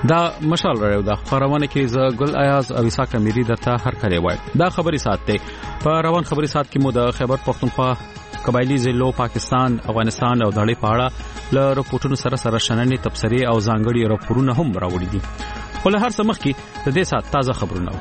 دا مشال راو دا خبرونه کې ز ګل ایاز او اسحاق امیری درته هر کړي وای دا خبري سات ته په روان خبري سات کې مو د خیبر پختونخوا قبایلی ضلعو پاکستان افغانستان او دړې پاړه ل رپورټونو سره شننې تبصرې او ځانګړي راپورونه هم راوړي دي خو له هر څه مخکې د دې سات تازه خبرونه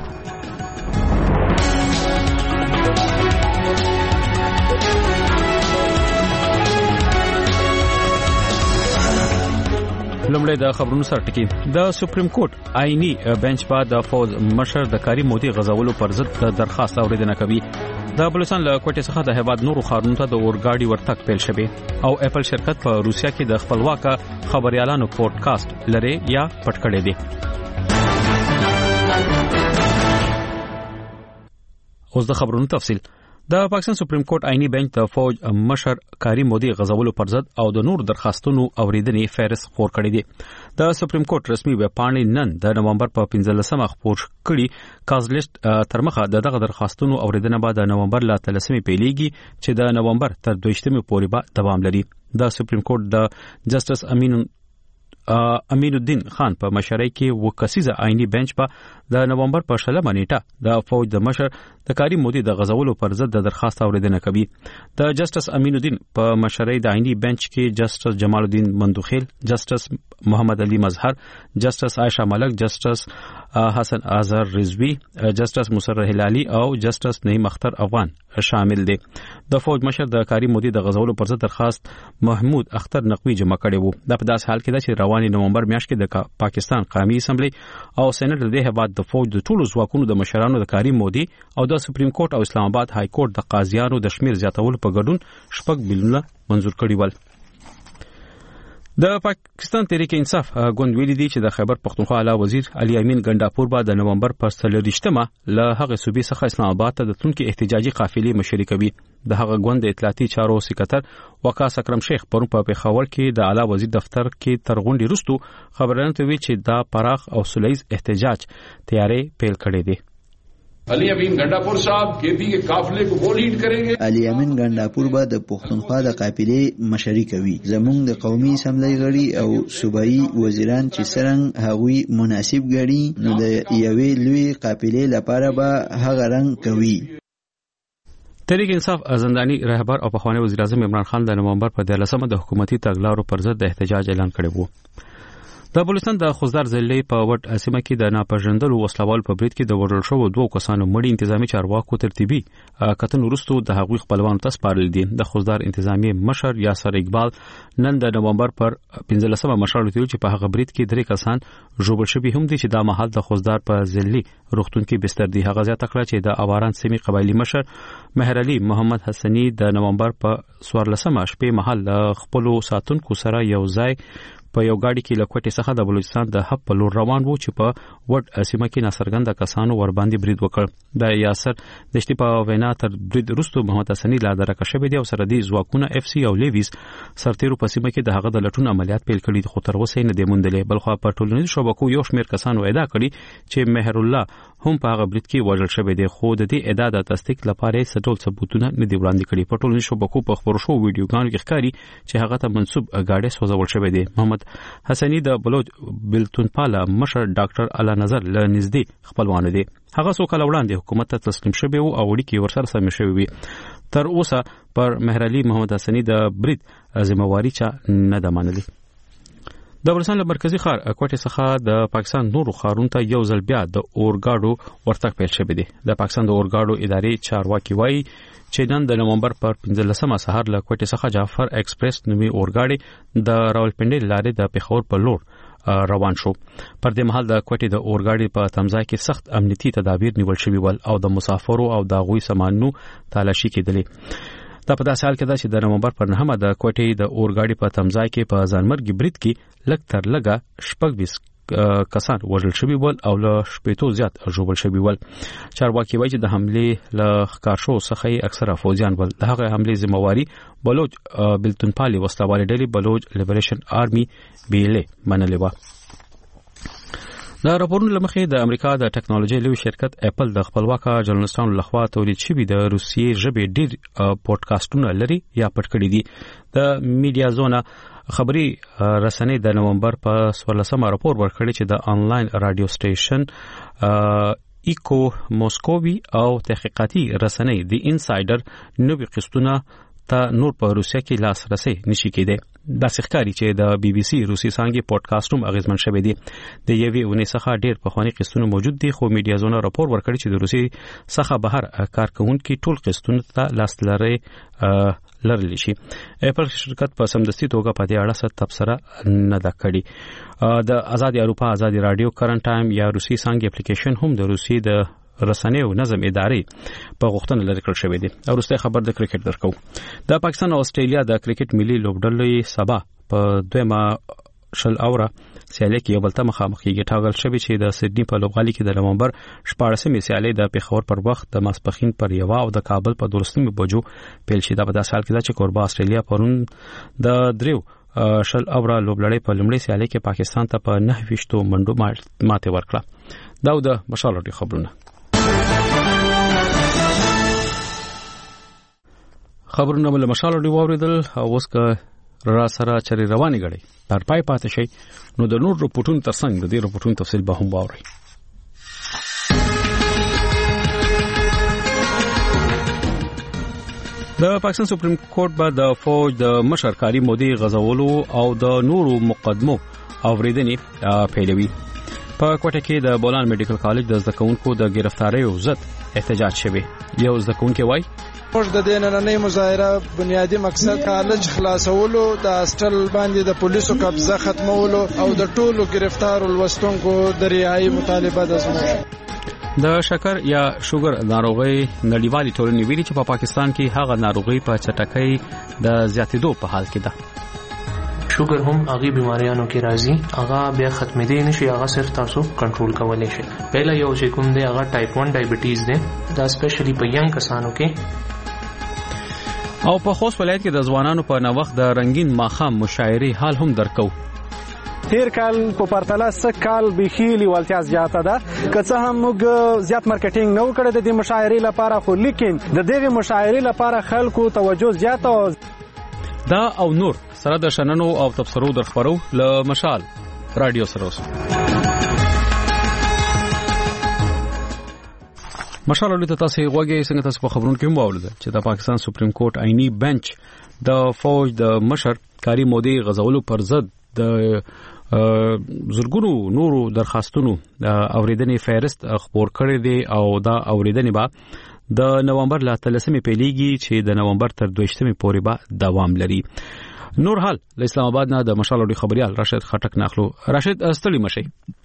لومړی د خبرونو سره ټکی د سپریم کورټ آئینی بنچ په د فوز مشر د کاری مودي غزولو پر ضد د درخواست اوریدنه کوي د بلوچستان له کوټې څخه د هیواد نورو ښارونو ته د اورګاډي ورتګ پیل شوی او اپل شرکت په روسیا کې د خپلواک خبريالانو پودکاسټ لري یا پټ کړی دی اوس د خبرونو تفصیل د پاکستان سپریم کورټ آئینی بنچ د فوج مشر کاری مودي غزولو پر ضد او د نور درخواستونو اوریدنې فهرست خپور کړی دی د سپریم کورټ رسمي ویب پاڼې نن د نومبر په 15مه خپور کړي کازلیست ترمخه دغه درخواستونو اوریدنه بعد د نومبر لا 13مه پیلېږي چې د نومبر تر 2مه پورې به دوام لري د سپریم کورټ د جسټس امین الدین خان په مشرۍ کې وکسیزه آئینی بنچ په د نومبر په 16مه نیټه د فوج د مشر د کاری مودي د غزولو پر ضد د درخواست اوریدنه کوي د جسټس امین الدین په مشرۍ د آئینی بنچ کې جسټس جمال الدین مندوخیل جسټس محمد علي مظهر جسټس عائشہ ملک جسټس حسن اظهر رضوی جسټس مسرر هلالي او جسټس نعیم اختر افغان شامل دي د فوج مشر د کاری مودي د غزولو پر ضد درخواست محمود اختر نقوی جمع کړي وو د په داس حال کې چې رواني نومبر میاشت کې د پاکستان قومي اسمبلی او سېنات د هیواد د فوج د ټولو ځواکونو د مشرانو د کاری مودي او د سپریم کورټ او اسلام آباد های کورټ د قاضیانو د شمیر زیاتولو په ګډون شپږ بلونه منزور کړي ول د پاکستان تحریک انصاف ګوند ویلي دی چې د خیبر پختونخوا اعلی وزیر علي امین ګنداپور به د نومبر پر 23مه له هغه صوبې څخه اسلام آباد ته د تونکي احتجاجي قافلې مشري کوي د هغه ګوند اطلاعاتي چارو سکرټر وقاص اکرم شیخ پرون په پیښور کې د اعلی وزیر دفتر کې ترغونډي رستو خبرونه کوي چې دا پراخ او سلیز احتجاج تیارې پیل کړي دي علی امین گنڈاپور صاحب کیپی کے قافلے کو وہ لیڈ کریں گے علی امین گنڈاپور به د پښتونخوا د قافلې مشري کوي زموږ د قومي اسمبلی غړي او صوبایي وزیران چې څنګه هغوی مناسب غړي نو د یوې لوی قافلې لپاره به هغه رنګ کوي تحریک انصاف زندانی رهبر او پخوانی وزیر اعظم عمران خان د نومبر په 13مه د حکومتي تګلارو پر ضد د احتجاج اعلان کړی وو د بلوچستان د خوزدار ضلع په وټ اسمه کې د ناپېژندلو وسلوال په برید کې د وژل شوو دوه کسانو مړي انتظامی چارواکو ترتیبي کتن وروسته د هغوی خپلوانو ته سپارل دي د خوزدار انتظامی مشر یاسر اقبال نن د نومبر پر 15مه مشر ته چې په هغه برید کې درې کسان ژوبل شوي هم دي چې د محل د خوزدار په ضلع روغتون کې بستر دي هغه زیاته کړه چې د اواران سیمې قبایلی مشر مهر علي محمد حسنی د نومبر په 14مه شپې محل خپل ساتونکو سره یو ځای په یو گاډي کې لکوټي څخه د بلوچستان د هب په لور روان وو چې په وډ اسمه کې ناصرګند کسانو ور باندې برید وکړ د یاسر دشتي په وینا تر برید وروسته محمد حسنی لا درکه شوی دی او سره دی ځواکونه اف سی او لیویز سرتیرو په سیمه کې د هغه د لټون عملیات پیل کړي خو تر اوسه نه دی موندلې بلخو په ټولنیزو شبکو یو شمېر کسانو ادعا کړي چې مهر الله هم په هغه برید کې وژل شوی دی خو د دې ادعا د تصدیق لپاره څه ډول ثبوتونه نه دی وړاندې کړي په ټولنیزو شبکو په خبرو شو ویډیوګانو کې ښکاري چې هغه ته منسوب گاډي سوځول شوی دی محمد حسنی د بلوچ بلتونپاله مشر ډاکټر اعلی نظر له نږدې خپلوان دي هغه څو کال وړاندې حکومت ته تسلیم شوی او وړي کې ورسره سم شوی وي تر اوسه پر مهر علي محمد حسنی د برید ذمہواری چا نه ده منلې د بلوچستان مرکزی ښار کوټې څخه د پاکستان نورو ښارونو ته یو ځل بیا د اورګاډو ورتګ پیل شوی دی د پاکستان د اورګاډو ادارې چارواکي وایي چې نن د نومبر پر 15مه سهار له کوټې څخه جعفر ایکسپریس نومي اورګاډي د راولپنډي لارې د پیښور په لور روان شو پر دې مهال د کوټې د اورګاډي په تمځای کې سخت امنیتي تدابیر نیول شوي ول او د مسافرو او د غوي سامانونو تالاشي کېدلې دا په داسې حال کې ده چې د نومبر پر 9مه د کوټې د اورګاډي په تمځای کې په ځانمرګي برید کې لږ تر لږه 26 کسان وژل شوي ول او له 80 زیات ژوبل شوي ول چارواکي وایي چې د حمله له ښکارشو څخه اکثره فوجیان ول د هغه حمله ذمہواری بلوچ بلتونپالي وسلوال ډلې بلوچ لیبریشن آرمي بیلې منلې و د راپورونو لمخې د امریکا د ټکنالوژي لوی شرکت اپل د خپلواکه جرنالستانو لخوا تولید شوی د روسیې ژبې ډیر پودکاسټونه لري یا پټ کړی دي د میډیا زونا خبري رسنۍ د نومبر په 14 راپور ورکړی چې د انلاین رادیو سټیشن ایکو موسکووي او تحقیقاتي رسنۍ د انسایډر نوې قسطونه ته نور په روسیا کې لاسرسي نشي کېدی. دا ښکاري چې د بي بي سي روسي څانګې پودکاسټ هم اغیزمن شوی دی. د یوې اونۍ څخه ډېر پخوانی قسطونه موجود دي، خو میډیا زونه راپور ورکړي چې د روسي څخه بهر کارکونکو ټول قسطونه ته لاسلري لرلی شي. اپل شرکت په سمدستي توګه په دې اړه څه تبصره نه ده کړې. د آزادي اروپا آزادي رادیو کرنٹ ټایم یا روسي څانګې اپلیکیشن هم د روسي د رسنۍ او نظم ادارې په غوښتنه لري کړل شوې دي. او وروسته خبر د کرکټ درکو. د پاکستان او استرالیا د کرکټ ملي لوبډلې سبا په 2 اوره سیالي کې یو بل ته مخامخ کېږي. ټاګل شوی چې د سېډني په لوبغالي کې د نومبر 14 سیالي د پیښور پر وخت د ماسپخین پر 1 او د کابل په 12 بجو پیل شي. دا په داسې حال کې چې کوربه استرالیا پرون د 3 اوره لوبلړۍ په لومړۍ سیالي کې پاکستان ته په 9 منډو ماته ورکړه. دا د مشالوټي خبرونه. خبرونه ول مشالو دی ووریدل. اوس که را سره چری رواني غړي تر پای پاتې شي نو د نور رپورټونو ترڅنګ د دې رپورټونو تفصیل به هم واوري. د پاکستان سپریم کورټ به د فوج د مشر کاری مودي غزولو او د نورو مقدمو اوریدنې پیلوي. په کوټه کې د بولان میډیکل کالج د زکونکو د گرفتاری او ضد احتجاج شوی. یو زکونکو وای موږ د دې نننۍ مظاهره بنیادی مقصد کالج خلاصولو، د هاستل باندې د پولیسو قبضه ختمولو او د ټولو گرفتار ولوستونکو د رهایی مطالبه ده. زموږ د شکر یا شوګر ناروغي نړیوالې ټولنې ویلي چې په پاکستان کې هغه ناروغي په چټکۍ د زیاتېدو په حال کې ده. شوګر هم هغه بیماریانو کې راځي، هغه بیا ختمېدی نشي، هغه صرف تاسو کنټرول کولای شئ. پهلا یو چې کوم دی هغه ټایپ 1 ډایبټیز دی، دا سپیشلی په ینګ کسانو کې. او په خوست ولایت کې د ځوانانو په نوښت د رنگین ماخام مشاعرې حال هم درکو. تیر کال په پرتله څه کال بخیلی ولتیا زیاته ده، که څه هم موږ زیات مارکیټینګ نه وکړو د دې مشاعرې لپاره، خو لیکن د دغه مشاعرې لپاره خلکو توجه زیاته. دا او نور سره د شننو او تبصرو در خبرو له مشال رادیو سره اوس. مشال ولې تاسو غوږی څنګه تاسو په خبرونو کې هم واورید چې د پاکستان سپریم کورټ آئینی بنچ د فوج د مشر کاری مودي غزولو پر ضد د زرګونو نورو درخواستونو اوریدنې فهرست خبر کړی دی او دا اوریدنې به د نومبر لا 13 پیلېږي چې د نومبر تر 22 پورې به دوام لري. نور حال له اسلام آباد نه د مشالوډي خبريال راشد خټک ناخلو. راشد ستړي مشي.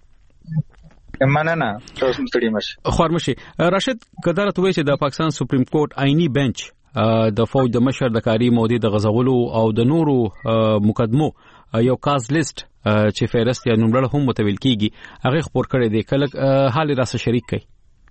مننه تاسو ستړي مشي. خورمشي راشد کدار ته وی چې د پاکستان سپریم کورټ آئینی بنچ د فوج د مشر د کاری مودي د غزولو او د نورو مقدمو یو کاز لیست چې فهرست یا نوملړ هم متویل کیږي هغه خبر کړی دی. کله حال راسه شریک کړي.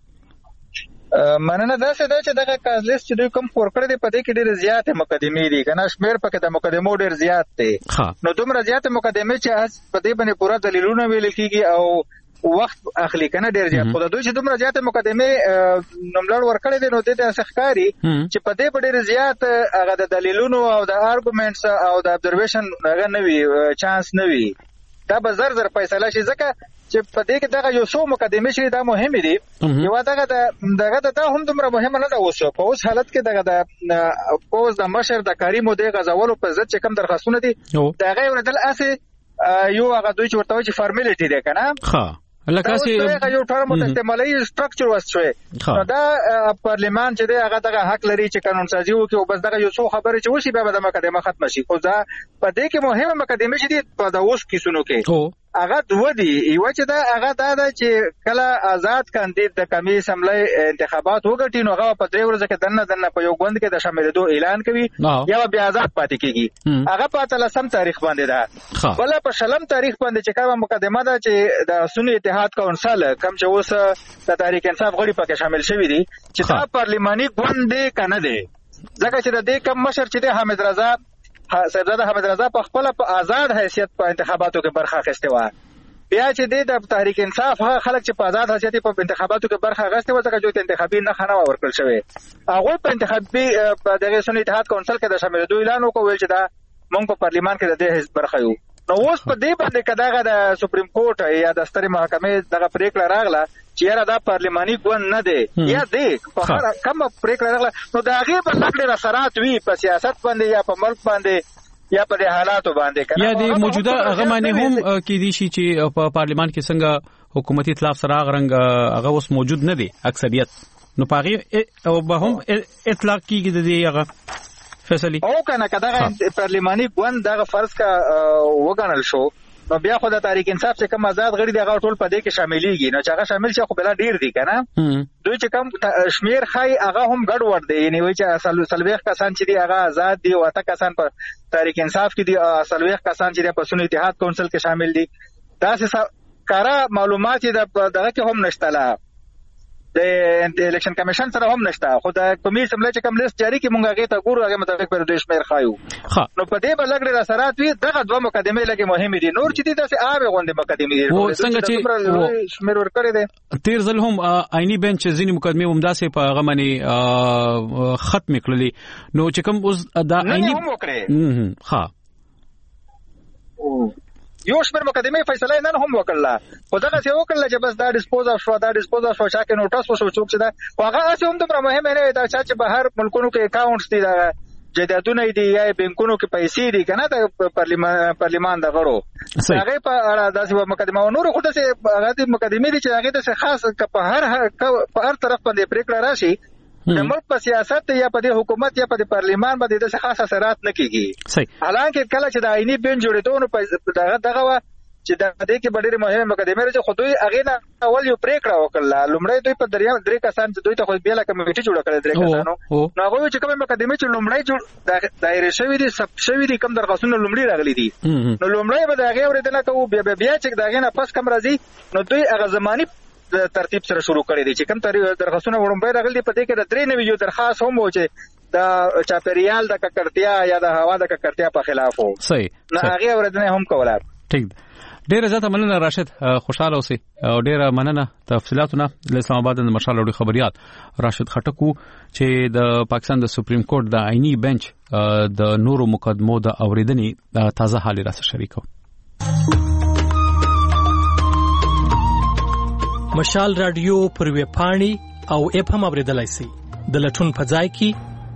مننه دا څه ده چې دغه کاز لیست چې دوی کوم خبر کړی دی په دې کې ډېر زیات مقدمې دي، کنه شمیر پکې د مقدمو ډېر زیات دي. نو دومره زیات مقدمې چې په دې باندې پوره دلیلونه ویل کیږي او وخت اخلي، کنه ډېر زیات. خو دوی چې دومره زیات مقدمې نوملړ ورکړی دی نو د دې ښکاری چې په دې ډېر زیات هغه د دلیلونو او د ارګومنټس او د ابزرویشن هغه نه وي، چانس نه وي. دا به زر فیصله شي ځکه چې په دې کې دغه یو څو مقدمې شي دا مهمه دي. یو دغه دا هم دومره مهمه نه ده. په اوس حالت کې دغه د پوز د مشر د کاری مودي غزولو په ضد چې کوم درخواستونه دي دغه یو دل اسه یو هغه دوی چې ورته چې فارمیلیټی دی، کنه لکه چې یو ټرم د استعمالي سټرکچر وسوي. دا پارلیمان چې دی هغه دغه حق لري چې قانون سازي وکړي او بس دغه یو څو خبرې چې وشي به د مقدمه ختم شي. خو دا په دې کې مهمه مقدمه چې دی په د اوس کیسونو کې هغه دوه دي. یو چې دا هغه دا چې کله آزاد کاندید د کمی اسمبلی انتخابات وګټي نو هغه په 3 ورځې کې دنه په یو غوند کې د شاملېدو اعلان کوي یا بیا آزاد پاتې کیږي. هغه په 13 تاریخ باندې ده. بل په 13 تاریخ باندې چې کومه مقدمه ده چې د سنی اتحاد کونسل کم چې اوس د تحریک انصاف غړي پکې شامل شوی دي چې دا پارلیماني غوند دی کنه دی، ځکه چې د دې کم مشر چې د حامد رضا صاحبزاده حامد رضا په خپل په آزاد حیثیت په انتخاباتو کې برخه اخیسته و. بیا چې د تحریک انصاف خلک چې په آزاد حیثیت په انتخاباتو کې برخه اخیسته و ځکه چې انتخابي نه خنه ورکړل شوی، هغه په انتخابي په دغه سنی اتحاد کونسل کې د شاملېدو اعلان وکړ چې دا مونږ په پارلیمان کې د دې حزب برخه یو. نو اوس په دې باندې کداغه د سپریم کورټ یا د سترې محکمې دغه پریکړه راغله چې یاره دا پارلیماني ګوند نه دی یا دی په هر کومه پریکړه راغله نو د هغې به لږ اثرات وي په سیاست باندې یا په ملک باندې یا په حالاتو باندې یا د موجوده هغه معنی هم کېدی شي چې په پارلیمان کې څنګه حکومتي اطلاف سره غرنګ هغه اوس موجود نه دی اکثریت نو پاغي او به هم اطلاق کیږي د دې هغه فیصله او کنه کداغه پارلیماني ګوند دغه فرض کا وګڼل شو نو بیا خو د تحریک انصاف چې کوم آزاد غړي دغه ټول په دې کې شاملېږي نو چې هغه شامل شي خو بلا ډیر دي کنه دوی چې کوم شمیر خای هغه هم ګډ وډ دی یعنی وای چې سلويخ کسان چې دی هغه آزاد دي او اته کسان په تحریک انصاف کې دي سلويخ کسان چې په سنی اتحاد کونسل کې شامل دي دا څه کارا معلومات دغه کې هم نشته لا د الیکشن کمیشن سره هم نشته خو د قومي اسمبلی چې کوم لیست جاری کی مونږ هغه ته ګورو هغه مطابق پر دوی شمیر خایو نو په دې بلګړي را سرات وی دغه دوه مقدمه لګي مهمه دي نور چې دي تاسو آوي غونډه مقدمه دي او څنګه چې شمیر ورکړي دي تیر ځل هم آئینی بنچ ځینې مقدمه همداسې په هغه باندې ختم کړلې نو چې کوم اوس دا آئینی ها یو شمیر مقدمه فیصله نن هم وکړه خو دغه څه وکړه چې بس دا ډیسپوز اف شو چا کې نوټس وشو چوک چې دا هغه اسی هم دومره مهمه نه دا چې بهر ملکونو کې اکاونټس دي دا جدادونه دي یا بانکونو کې پیسې دي کنه د پارلیمان د غړو هغه په اړه داسې مقدمه نور خو داسې هغه مقدمه دي چې هغه د خاص په هر طرف باندې پریکړه راشي د ملک په سیاست یا په حکومت یا په پارلیمان باندې د خاص اثرات نه کیږي حالانکه کله چې د آئینی بنچ جوړېدو په دغه چې د دې کې ډېر مهمه مقدمه چې خو دوی هغه نه اول یو پریکړه وکړه لومړی دوی په درې کسان دوی ته خو بیل کمیټه جوړ کړل درې کسانو نو هغه چې کومه مقدمه چې لومړی دایره شوی دي سب شوی دي کوم درخواستونه لومړی راغلي دي نو لومړی به دغه ورته کوو بیا چې دغه نه پس کم راځي نو دوی هغه زماني ترتیب سره شروع کړی دی چې کوم درخواستونه وړاندې راغلي په دې کې د درې نوي یو درخواست هم و چې د چاپیریال د ککړتیا یا د هوا د ککړتیا په خلاف وو صحیح نه هغه ورته هم کوله ټیک ډیره زیاته مننه راشد خوشاله اوسئ او ډیره مننه تفصیلاتونه له اسلام آباد د مشال وړي خبريال راشد خټکو چې د پاکستان د سپریم کورټ د آئینی بنچ د نورو مقدمو د اوریدنې تازه حال را سره شریکو مشال رادیو پر وی پاڼي او اپ هم اوریدلای شي د لټون په ځای کې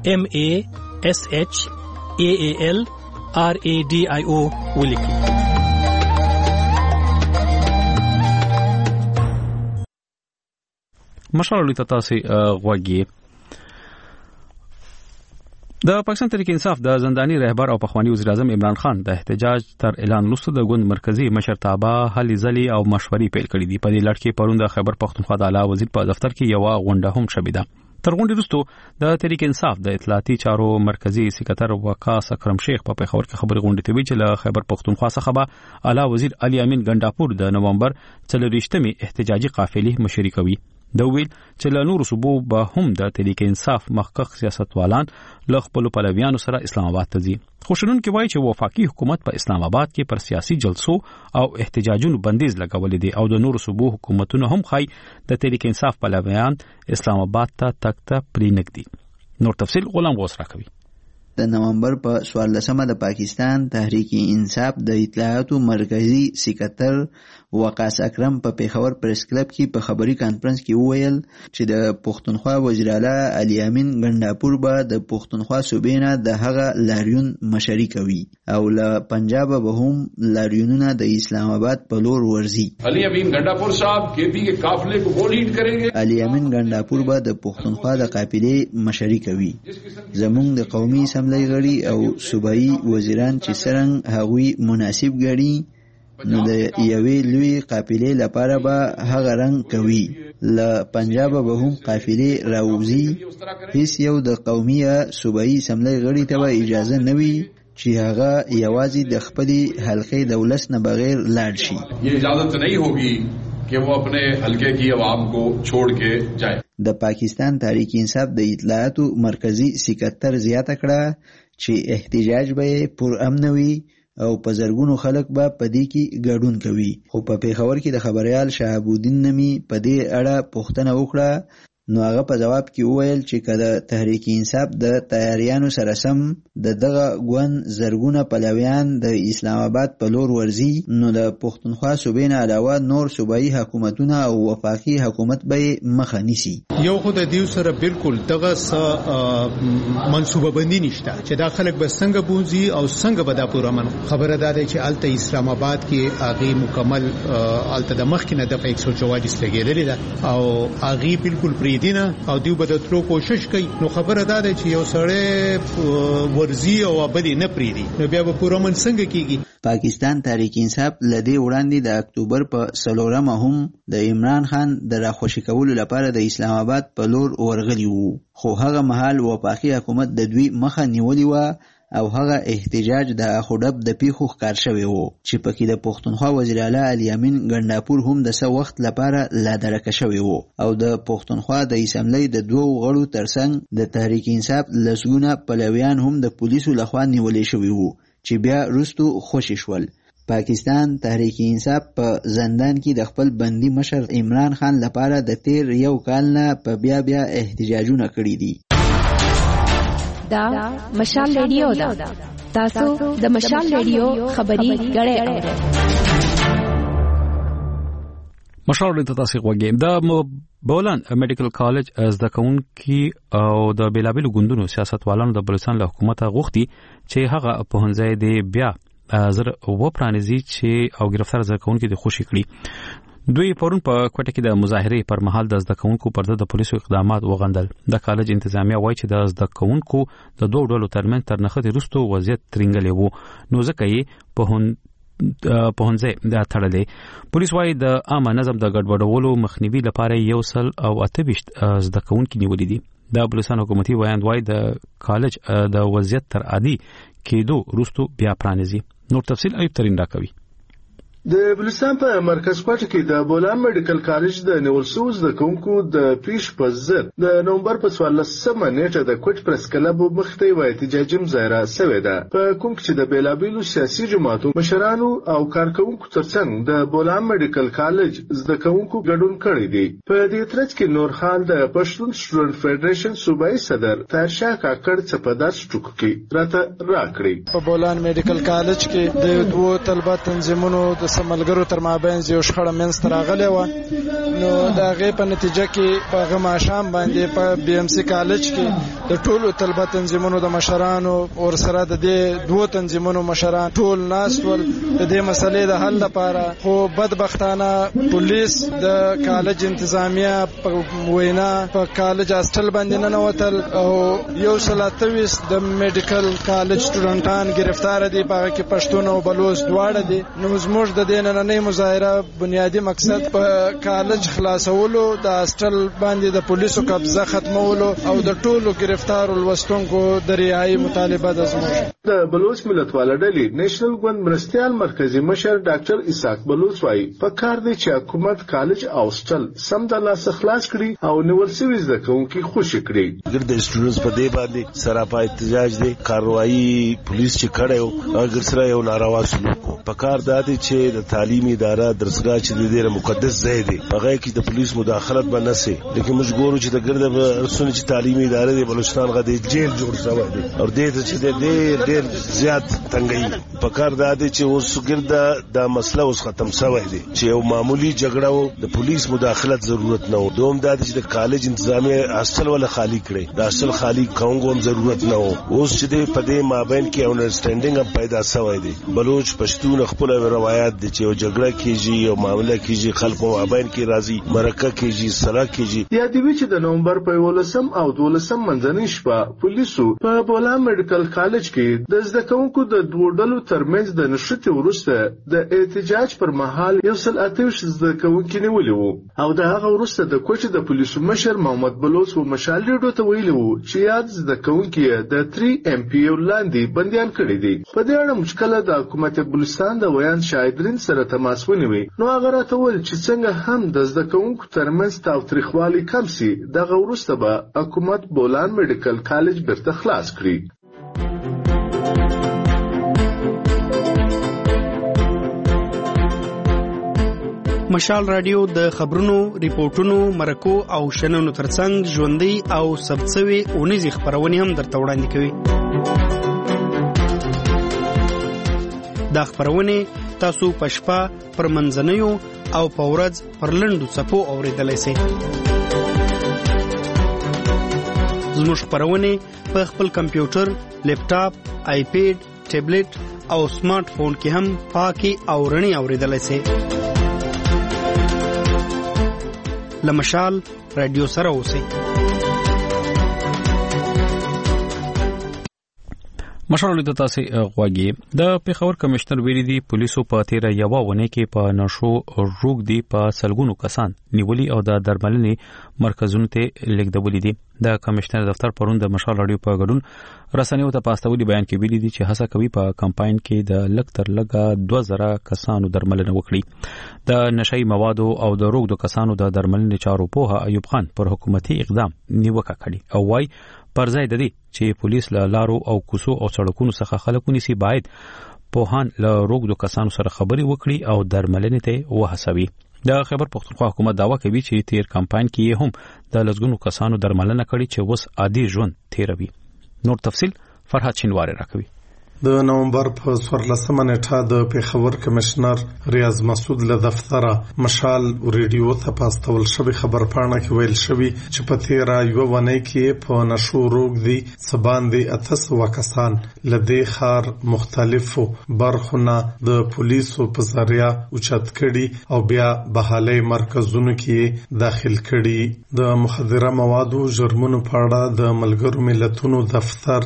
MASHALRADIO ولیکي مشال تاسو غوږی د پاکستان تحریک انصاف د زندانی رهبر او پخوانی وزیر اعظم عمران خان د احتجاج تر اعلان وروسته د ګوند مرکزی مشرتابه هلې ځلې او مشورې پیل کړې دي په دې لړ کې پروند د خیبر پختونخوا د اعلی وزیر په دفتر کې یو غونډه هم شوې ده تر غونډې وروسته د تحریک انصاف د اطلاعاتي چارو مرکزی سکرټر وقاص اکرم شیخ په پیښور کې خبري غونډه ته ویل چې له خیبر پختونخوا څخه به اعلی وزیر علي امین ګنداپور د نومبر 24مې احتجاجي قافلې مشري کوي د ویل چې له نورو صوبو به هم د تحریک انصاف مخکښ سیاستوالان له خپل پلویانو سره اسلام آباد ته ځي خوشنون کې وایي چې وفاقي حکومت په اسلام آباد کې پر سیاسي جلسو او احتجاجونو بندیز لګولې دي او د نورو صوبو حکومتونو هم خای د تحریک انصاف پلویان اسلام آباد ته تکته پرینګدي نور تفصیل غلام غوث راکوي د نومبر په 14مه د پاکستان تحریک انصاف د اطلاعاتو مرکزی سکرټر وقاص اکرم په پیښور پریس کلب کې په خبري کانفرنس کې وویل چې د پښتونخوا وزیر اعلی علي امین ګنداپور به د پښتونخوا صوبې د هغه لاریون مشري کوي او له پنجاب به هم لاریونونه د اسلام آباد په لور ورځي علي امین ګنداپور صاحب کېدی کے قافلے کو وہ لیڈ کریں گے علي امین ګنداپور به د پښتونخوا د قافلې مشري کوي زموږ د قومي اسمبلی غړي او صوبایي وزیران چې څنګه هغوی مناسب ګڼي نو د یوې لوی قافلې لپاره به هغه رنګ کوي له پنجاب به هم قافلې راوځي هیڅ یو د قومي صوبایي اسمبلی غړي ته اجازه نه وي چې هغه یوازې د خپل حلقې دولت نه بغیر لاړ شي یہ اجازت نہیں ہوگی کہ وہ اپنے حلقے کی عوام کو چھوڑ کے جائے د پاکستان تحریک انصاف د اطلاعاتو مرکزی سکرټر زیاته کړه چې احتجاج به پر امن وي او په زرګونو خلک به په دې کې ګډون کوي خو په پیښور کې د خبريال شهاب الدین نمی په دې اړه پوښتنه وکړه نو هغه په جواب کې وویل چې کله تحریک انصاف د تیاریانو سره سم دغه ګوند زرګونه پلویان د اسلام آباد په لور ورځي نو د پښتونخوا صوبې نه علاوه نور صوبایي حکومتونه او وفاقي حکومت به مخه نیسي. یو خو د دیو سره بالکل دغه منصوبه بندي نشته چې دا خلک به څنګه بونځي او څنګه به دا پوره خبره ده چې الته اسلام آباد کې هغه مکمل الته د مخ کې نه د 144 لګیدلې ده او هغه بالکل پریدینه او دیو به د تلو کوشش کوي. نو خبره ده چې یو سړی ورزي او بلی نه پریدي نو بیا به پوره من څنګه کیږي. پاکستان تحریک انصاف لدی وړاندې د اکتوبر په 4 هم د عمران خان د راخوشي کولو لپاره د اسلام آباد په لور ورغلی وو خو هغه مهال وفاقي حکومت د دوی مخه نیولې و او هغه احتجاج د خودب د پیخو ښکار شوی وو چې پکې د پښتونخوا وزیر اعلی علي امین ګنداپور هم د څه وخت لپاره لا درکه شوی وو او د پښتونخوا د اسمبلی د دوه غړو ترڅنګ د تحریک انصاف لسګونه پلویان هم د پولیسو لخوا نیولې شوی وو چې بیا وروسته خوشی شول. پاکستان تحریک انصاف په زندان کې د خپل بندي مشر عمران خان لپاره د تیر یو کال نه په بیا احتجاجونه کړي دي. دا مشال ریډیو دا تاسو د مشال ریډیو خبري غړې اورئ. مشال ریډیو تاسو وګورئ د بولان میډیکل کالج از د کونکي او د بیلابل ګوندونو سیاستوالانو د بلوچستان له حکومت غوښتي چې هغه په هنځای دی بیا زر و پرانیزي چې او گرفتار ځکهونکو د خوشي کړي. دوی پرون په کوټه کې د مظاهره پر مهال د زدکونکو پر ضد د پولیسو اقدامات وغندل. د کالج انتظامیه وایي چې د زدکونکو د دوه ډلو ترمن تر نخښې وروسته وضعیت ترنګلې وو نو ځکه یې په هنځه د تړلې. پولیس وایي د عام نظم د ګډوډولو مخنیوي لپاره 128 زدکونکو نیولې دي. د بلوچستان حکومتي وایي د کالج د وضعیت تر عادي کېدو وروسته بیا پرانیزي. نور تفصیل ایوب ترين راکوي. د بلوچستان په مرکز کوټه کې د بولان میډیکل کالج د نیول شوی زدکونکو د پیش په ضد د نومبر په 14 نیټه د کوټ پرس کلب مخته و احتجاجي مظاهره شوې ده په کوم چې د بیلابیلو سیاسي جماعتو مشرانو او کارکونکو ترڅنګ د بولان میډیکل کالج زدکونکو ګډون کړی دی. په دې ترڅ کې نور خان د پښتون سټوډنټ فدریشن صوبایي صدر طاهرشاه کاکړ څپدار ټکو کې راکړي. په بولان میډیکل کالج کې د دوه طلبه تنظیمونو د سملګرو تر مابین یو شخړه منځ ته راغلی و نو دا غي په نتیجه کې په غماشام باندې په بي ام سي کالج کې د ټولو طلبه تنظیمونو د مشرانو او سره د دوه تنظیمونو مشران ټول ناس ول د دې مسلې د حل لپاره خو بدبختانه پولیس د کالج انتظامیه په وینا په کالج هاستل باندې نه وتل او یو سلاتويس د میډیکل کالج سټوډنټان گرفتار دي په کې پښتون او بلوچ دواړه دي. نو زموږ د دې نننۍ مظاهره بنیادی مقصد په کالج خلاصولو د هاستل باندې د پولیسو قبضه ختمولو او د ټولو گرفتار ولوستونکو د رهایی مطالبه ده. زموږ د بلوچ ملتپال ډلې نېشنل ګوند مرستيال مرکزی مشر ډاکټر اسحاق بلوچ وايي په کار دی چې حکومت کالج او هاستل سم د لاس خلاص کړي او نیول شوی زدکونکو خوشی کړي. ګرد سټوډنټس په دې باندې سراپا احتجاج دی کاروایی پولیس چې کړو اگر سره یو ناروا سلوک په کار دی چې د تعلیمي اداره درسګاه چې د دې مقدس ځای دی هغه کې د پولیس مداخلت باندې سي لیکن موږ ګورو چې د ګرد رسونه چې تعلیمي اداره د بلوچستان غو د جیل جوړ شوی دی او دې چې د ډېر زیات تنګي په کار دی چې اوس ګرد د مسله اوس ختم شوی دی چې یو معمولی جګړه و د پولیس مداخلت ضرورت نه و. دوم دا چې د کالج انتظامیه هاستل ولا خالی کړي د هاستل خالی کوونګو هم ضرورت نه و. اوس چې په دې مابین کې انډرسټانډینګ هم پیدا شوی دی. بلوچ پښتون خپل روایت دي چې یو جګړه کیږي یو معاملې کیږي خلکو مابین کې راځي مرکه کیږي سره کیږي. یا دی چې د نومبر په 11 او 12 منځنۍ شپه پولیسو په بولان میډیکل کالج کې د زدکونکو د دوه ډلو ترمنځ د نشټي وروسته د احتجاج پر مهال 128 زدکونکو نیولې وو او د هغه وروسته د کوټې د پولیسو مشر محمد بلوچ و مشال ریډیو ته ویلي وو چې یاد زدکونکو د 3 MP لاندې بنديان کړي دي. په دې اړه مشکل د حکومت بلوچستان د ویان شاهدرین سره تماس ونیوي نو هغه راته ویل چې څنګه هم د زدکونکو ترمنځ تاوتریخوالي کم سي دغه وروسته به حکومت بولان میډیکل کالج بیرته خلاص کړي. مشال رادیو د خبرونو، ریپورتونو، مرکو او شننو ترڅنګ ژوندۍ او ثبتسوي اونیزې خبرونه هم درته وړاندې کوي. دا خبرونه تاسو په شپه، پر منځنیو او په ورځ پر لنډو څپو اورېدلای شئ. زموږ خبرونه په خپل کمپیوټر، لیپټاپ، آیپیډ، ټابلیټ او سمارټ فون کې هم پاکي او رڼي اورېدلای شئ. لمشال رادیو سره اوسئ. مشال د تاسو غواګي د پیښور کمشنر ویلي دی پولیسو په تیره یوه ونه کې په نشو روغ دی په سلګونو کسان نیولي او د درملنې مرکزونو ته لیږدولي دي. د کمشنر دفتر پرون د مشال رادیو په ګډون رسنیو ته پاستولي بیان کې ویلي دي چې هڅه کوي په کمپاین کې د لږ تر لږه 2000 کسانو درملنه وکړي. د نشئی موادو او د روغ د کسانو د درملنې چارو په ایوب خان پر حکومتي اقدام نیوکه کړي او وايي پر ځای د دې چې پولیس له لارو او کوڅو او سړکونو څخه خلک ونیسي باید پوهان له روغ د کسانو سره خبري وکړي او درملنې ته وهڅوي. د خیبر پختونخوا حکومت داوا کوي چې تیر کمپاین کې هم د لږونو کسانو درملنه کړي چې اوس عادي ژوند تیروي. نور تفصيل فرحت شینواری راکوي. د نومبر په 14 نیټه د پیښور کمشنر ریاض مسعود له دفتره مشال ریډیو ته پاستول شوی خبرپاڼه کې ویل شوی چې په تیره یوه ونه کې په نشو روغ دي سباندې 800 کسان لدې خار مختلفو برخونه د پولیسو په ذریعہ اوچت کړي او بیا بحالي مرکزونو کې داخل کړي. د مخدره موادو جرمونو په اړه د ملګرو ملتونو دفتر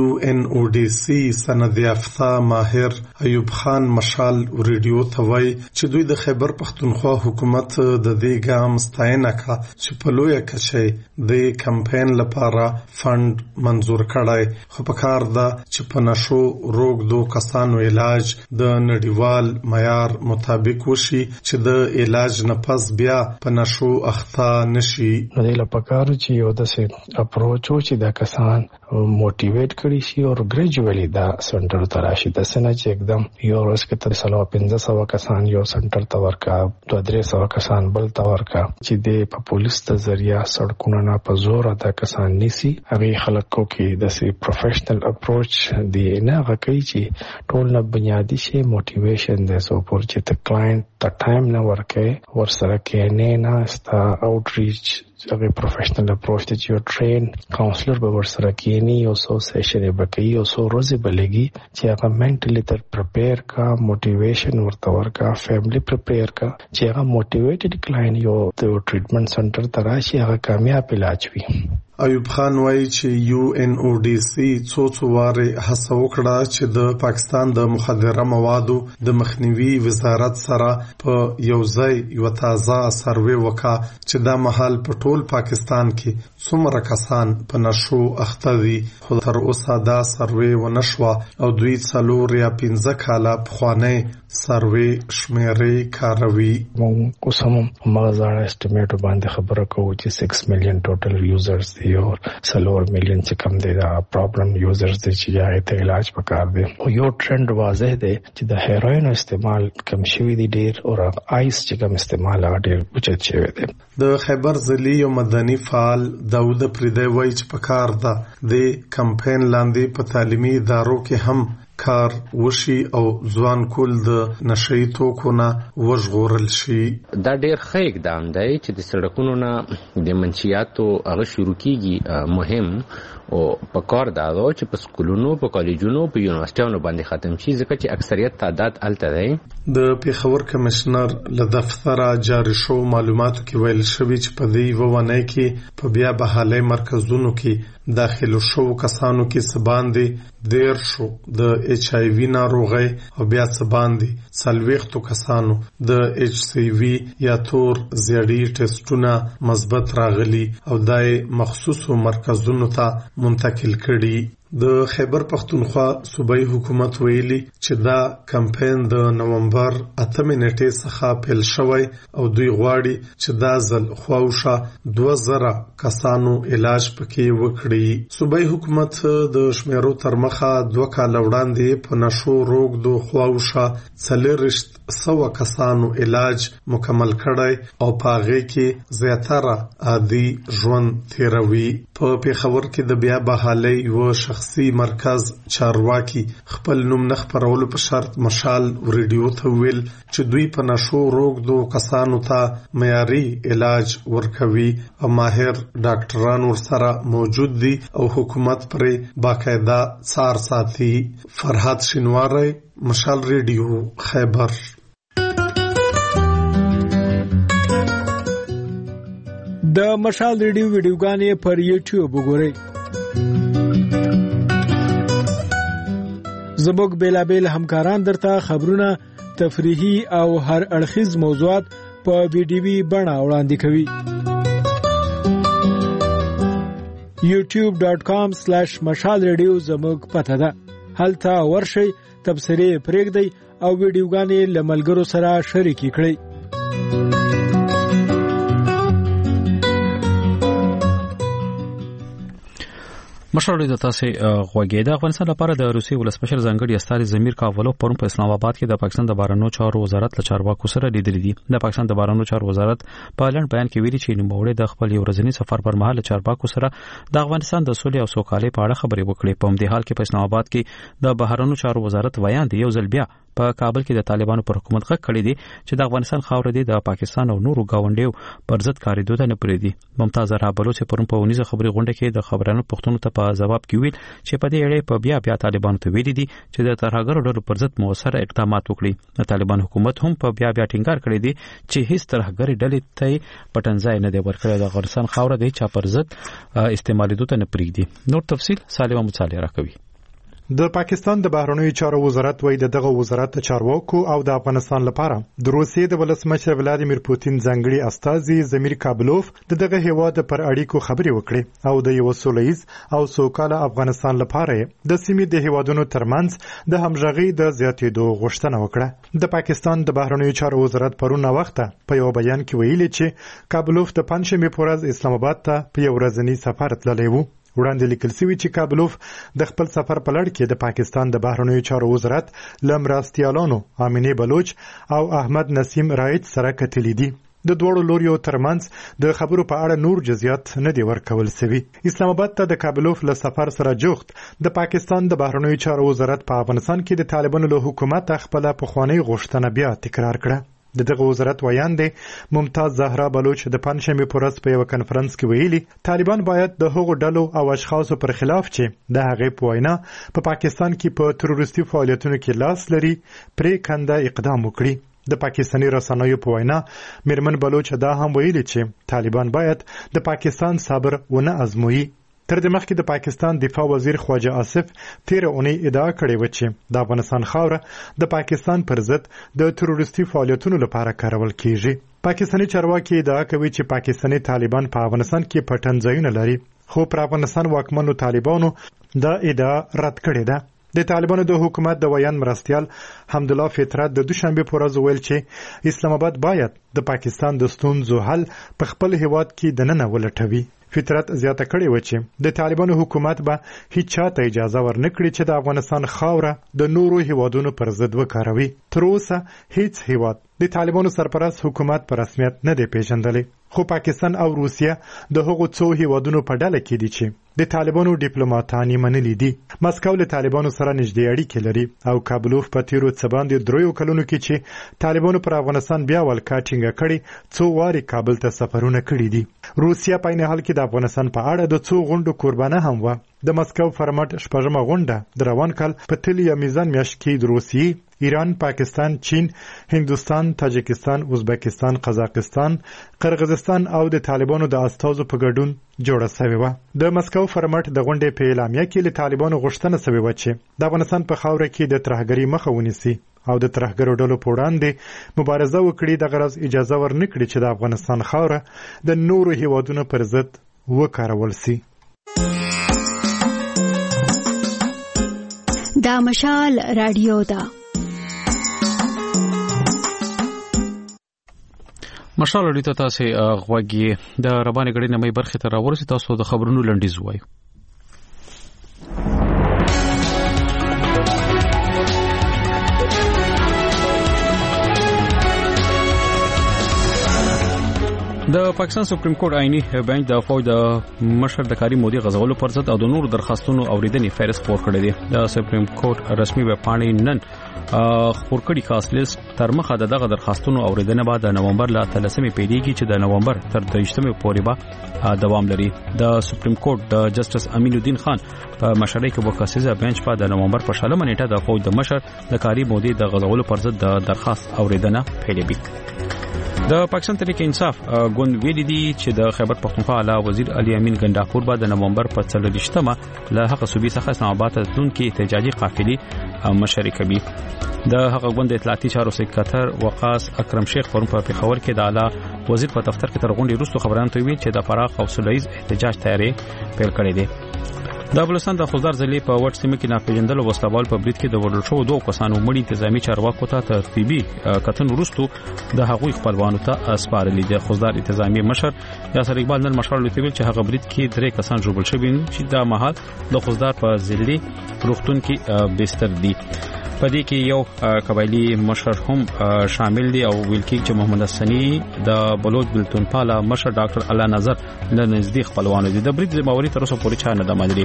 UNODC سند یافته ماهر ایوب خان مشال ریډیو ته وایي چې دوی د خیبر پختونخوا حکومت د دې ګام ستاینه کړه چې په لویه کچه د کمپاین لپاره فند منظور کړی، خو په کار ده چې په نشو روغ دو کسانو علاج د نړیوال معیار مطابق وشي چې د علاج نه پس بیا په نشو اخته نشي. نو د لپاره چې یو داسې اپروچ و چې دا کسان موټیویټ کړي شي او ګریجوالي دا سنټر ته راشي. د سنه چې एकदम یو ورځ کې تر 1500 کسان یو سنټر ته ورکا، 200 کسان بل ته ورکا چې د پولیس ته ذریعہ سړکونو نه په زور دا کسان نیسی. هغه خلکو کې د پروفیشنل اپروچ دی نه غوښتي چې ټول نه بنیادی شي موټیویشن د سو پور چې ته کلاینټ ته ټایم نه ورکې ورسره کې نه ستا اوټریچ هغه پروفیشنل اپروچ ته یو ټرین کاونسلر به ورسره کېنی او سو سیشن به کوي او سو روزي بلګي چې هغه منټلی تر پریپیر کا موټیویشن ورته ورکا فیملی پریپیر کا چې هغه موټیویټډ کلاین یو د ټریټمنټ سنټر ته راشي هغه کامیاب علاج وي. ایوب خان وایي چې UNODC څو واره هڅه وکړه چې د پاکستان د مخدره موادو د مخنیوي وزارت سره په یو ځای یو تازه سروې وکړه چې دا مهال په ټول پاکستان کې څومره کسان په نشو اخته دي، خو تر اوسه دا سروې ونشوه او دوی 4 یا 15 کاله پخوانۍ سروې شمیرې کاروي. اوس هم مغزاړه اسټیمیټ باندې خبره کوو چې 6 میلیون ټوټل یوزرز دي او 4 میلیون چې کم دي دا پرابلم یوزرز دي چې هغه ته علاج پکار دي. یو ټرند واضح دی چې د هیروین استعمال کم شوی دی ډیر او آیس چې کم استعمال ډیر اوچت شوی دی. د خیبر ضلعي او مدني فعال داود پریدی وایي چې پکار ده د کمپاین لاندې په تعلیمي ادارو کې هم کار وشي او ځوان کول د نشئی توکو نه وژغورل شي. دا ډیر ښه اقدام دی چې د سړکونو نه د منشیاتو هغه شروع کیږي. مهم او په کار دا چې په سکولونو، په کالجونو، په یونیورسيټونو باندې ختم شي ځکه چې اکثریت تعداد الته دی. د پیښور کمشنر له دفتره جاری شو معلوماتو کې ویل شوی چې په دې وونه کې په بیا بحالي مرکزونو کې داخلو شو کسانو کې سباندې دیر شو د HIV ناروغي او بیا سباندې 40 کسانو د HCV یا تور زیړی ټیسټونه مثبت راغلي او دای مخصوصو مرکزونو ته منتقل کړي. د خیبر پختونخوا صوبایي حکومت ویلي چې دا کمپاین د نومبر 8 نیټې څخه پیل شوی او دوی غواړي چې دا ځل خواوشه 2000 کسانو علاج پکې وکړي. صوبایي حکومت د شمیرو تر مخه 2 کال وړاندې په نشو روغ د خواوشه 400 کسانو علاج مکمل کړی او په هغه کې زیاتره عادي ژوند تیروي. په پیښور کې د بیا بحالۍ یو شخصي مرکز چارواکي خپل نوم نه خپرولو په شرط مشال ریډیو ته ویل چې دوی په نشو روغدو کسانو ته معیاري علاج ورکوي او ماهر ډاکټران ورسره موجود دي او حکومت پرې باقاعده څار ساتي. فرحات شینواری، مشال ریډیو، خیبر. د مشال ریډیو ویډیوګانې پر یوټیوب وګورئ. زموږ بیلابیل همکاران درته خبرونه، تفریحي او هر اړخیز موضوعات په ویډیوي بڼه وړاندې کوي. youtube.com/مشال ریډیو زموږ پته ده. هلته ورشئ، تبصرې پرېږدئ او ویډیوګانې له ملګرو سره شریکې کړئ. مشرولې د تاسو غوږی د افغانستان لپاره د روسي ولسمشر ځانګړي استازي زمیر کاولوف پرون په اسلام آباد کې د پاکستان د بهرنیو چارو وزارت له چارواکو سره لیدل دي. د پاکستان د بهرنیو چارو وزارت په اعلان بیان کې ویلي چې نوموړی د خپل ورځني سفر پر مهال چارواکو سره د افغانستان د سولې او سوکالۍ په اړه خبرې وکړې. په همدې حال کې په اسلام آباد کې د بهرنیو چارو وزارت ویان دی یو ځل بیا په کابل کې د طالبانو پر حکومت غږ کړی دی چې د افغانستان خاور دی د پاکستان او نورو گاونډیو پر ضد کاریدو ته نه پریدي. ممتاز رها بلوچ پرون په ونیزه خبري غونډه کې د خبرانو پښتون ته په جواب کې ویل چې په دې اړه په بیا طالبانو ته ویلي دي چې د ترهګرو ډلو پر ضد موثر اقدامات وکړي. د طالبان حکومت هم په بیا ټینګار کړی دی چې هیڅ ترهګری ډلې ته پټنځای نه دی ورکړی. د افغانستان خاور دی چې پر ضد استعمالېدو ته نه پریدي. نور تفصيل سالم مصالح راکوي. د پاکستان د بهرنیو چارو وزارت وایي دغه وزارت چارواکو او د افغانستان لپاره د روسیې د ولسمشر ولادیمیر پوتین ځانګړي استازي زمیر کابلوف دغه هیواد پر اړیکو خبرې وکړي او د یو سولهییز او سوکاله افغانستان لپاره د سیمې د هیوادونو ترمنځ د همغږي د زیاتېدو غوښتنه وکړه. د پاکستان د بهرنیو چارو وزارت پرون وخت په یو بیان کې ویلي چې کابلوف د پنځمې پورز اسلام آباد ته په یو ورځنی سفر تللی و. وړاندې لیکل شوی چې کابلوف د خپل سفر په لړ کې د پاکستان د بهرنیو چارو وزارت لمراستیالانو امینه بلوچ او احمد نسیم رایت سره کتلی دي. د دوړو لوریو ترمنځ د خبرو په اړه نور جزئیات نه دی ورکول شوی. اسلام آباد ته د کابلوف له سفر سره جوخت د پاکستان د بهرنیو چارو وزارت په افغانستان کې د طالبانو له حکومت خپل پخوانی غوښتنه بیا تکرار کړه. دغه وزارت ویان دی ممتاز زهرا بلوچ د پنځمې پورز په یو کانفرنس کې ویلي طالبان باید د هغو ډلو او اشخاصو پر خلاف چې د هغې په وینا په پاکستان کې په تروریستي فعالیتونو کې لاس لري پرې کنده اقدام وکړي. د پاکستاني رسنیو په وینا میرمن بلوچ دا هم ویلي چې طالبان باید د پاکستان صبر ونه ازموي. تر دې مخکې د پاکستان دفاع وزیر خواجه آصف تیر اونۍ ادعا کړې و چې د افغانستان خاوره د پاکستان پر ضد د تروریستي فعالیتونو لپاره کارول کیږي. پاکستاني چارواکي ادعا کوي چې پاکستاني طالبان په افغانستان کې پټنځایونه لري، خو پر افغانستان واکمنو طالبانو دا ادعا رد کړې ده. د طالبانو د حکومت د ویان مرستیال حمدالله فطرت د دوشنبه پر ورځ ویل چې اسلام آباد باید د پاکستان د ستونزو حل په خپل هیواد کې دننه ولټوي. فطرت زیاته کړې و چې د طالبانو حکومت به هیڅ چاته اجازه ورنکړي چې د افغانستان خاوره د نورو هیوادونو پر ضد وکاروي. تر اوسه هیڅ هیواد د طالبانو سرپرست حکومت په رسمیت نه دی پیژندلی، خو پاکستان او روسیه د هغو څو هیوادونو په ډله کې دي چې د طالبانو ډیپلوماټان یې منلي دي. مسکو له طالبانو سره نږدې اړیکې لري او کابلوف په تیرو څه باندې 3 کلونو کې چې طالبانو پر افغانستان بیا ولکه ټینګه کړې 2 واري کابل ته سفرونه کړي دي. روسیه په عین حال کې د افغانستان په اړه د 2 غونډو قربانه هم و. د مسکو فرمټ شپږمه غونډه د روان کال په تل یا میزان میاشت کې د روسیې، ایران، پاکستان، چین، هندوستان، تاجکستان، ازبکستان، قزاقستان، قرغیزستان او د طالبانو د استازو په ګډون جوړه شوې و. د مسکو فرمټ د غونډې په اعلامیه کې له طالبانو غوښتنه شوې و چې د افغانستان په خاوره کې د ترهګرۍ مخه ونیسي او د ترهګرو ډلو په وړاندې مبارزه وکړي. د غرض اجازه ورنکړي چې د افغانستان خاوره د نورو هیوادونو پر ضد وکارول شي. دا مشال رادیو دا مشال رادیو تاسو غوږی د ربانې غړي نمې برخه ته راورسي تاسو د خبرونو لنډیز وایو. د پاکستان سپریم کورټ آئینی بنچ د فوج د مشر د کاری مودي غزولو پر ضد او د نور درخواستونو اوریدنې فهرست خپور کړی دی. د سپریم کورټ رسمي ویب پاڼې نن خپور کړي خاص لیست تر مخه دغه درخواستونو اوریدنه بعد د نومبر ل 13مې پیډیږي چې د نومبر تر 28مې پورې به دوام لري. د سپریم کورټ د جسټس امین الدین خان په مشرۍ کې وکاسیزه بنچ په د نومبر په 16مه نیټه د فوج د مشر د کاری مودي د غزولو پر ضد د درخواست اوریدنه پیلوي. د پاکستان تحریک انصاف ګوند ویلي دي چې د خیبر پختونخوا اعلی وزیر علي امین ګنداپور به د نومبر په 30مه له هغه صوبې څخه اسلام آباد ته تلونکي احتجاجي قافلې مشري کوي. د هغه ګوند اطلاعاتي چارو سکرټر وقاص اکرم شیخ پرون په پیښور کې د اعلی وزیر په دفتر کې تر غونډې وروسته خبرانه ویل چې د پراخ او سولهییز احتجاج تیاری پیل کړی دی. د بلوچستان د خوزدار ضلع په وټ سیمه کې ناپېژندل وسلوال په برید کې د وژل شوو دوه کسانو مړي انتظامی چارواکو ته ترتیبي کتن وروسته د هغوی خپلوانو ته سپارلي دي. خوزدار انتظامی مشر یاسر اقبال نن مشر لوي چې هغه برید کې 3 کسان ژوبل شوي چې د مهال د خوزدار په ضلع روغتون کې بستر دي. پدې کې یو قبایلی مشر هم شامل دي او ویل کېږي چې محمد حسنی د بلوچ بلتون پالا مشر ډاکټر الله نظر له نږدې خپلوانو دي. د برید ذمہواری تر اوسه پورې چا نه ده معلومه.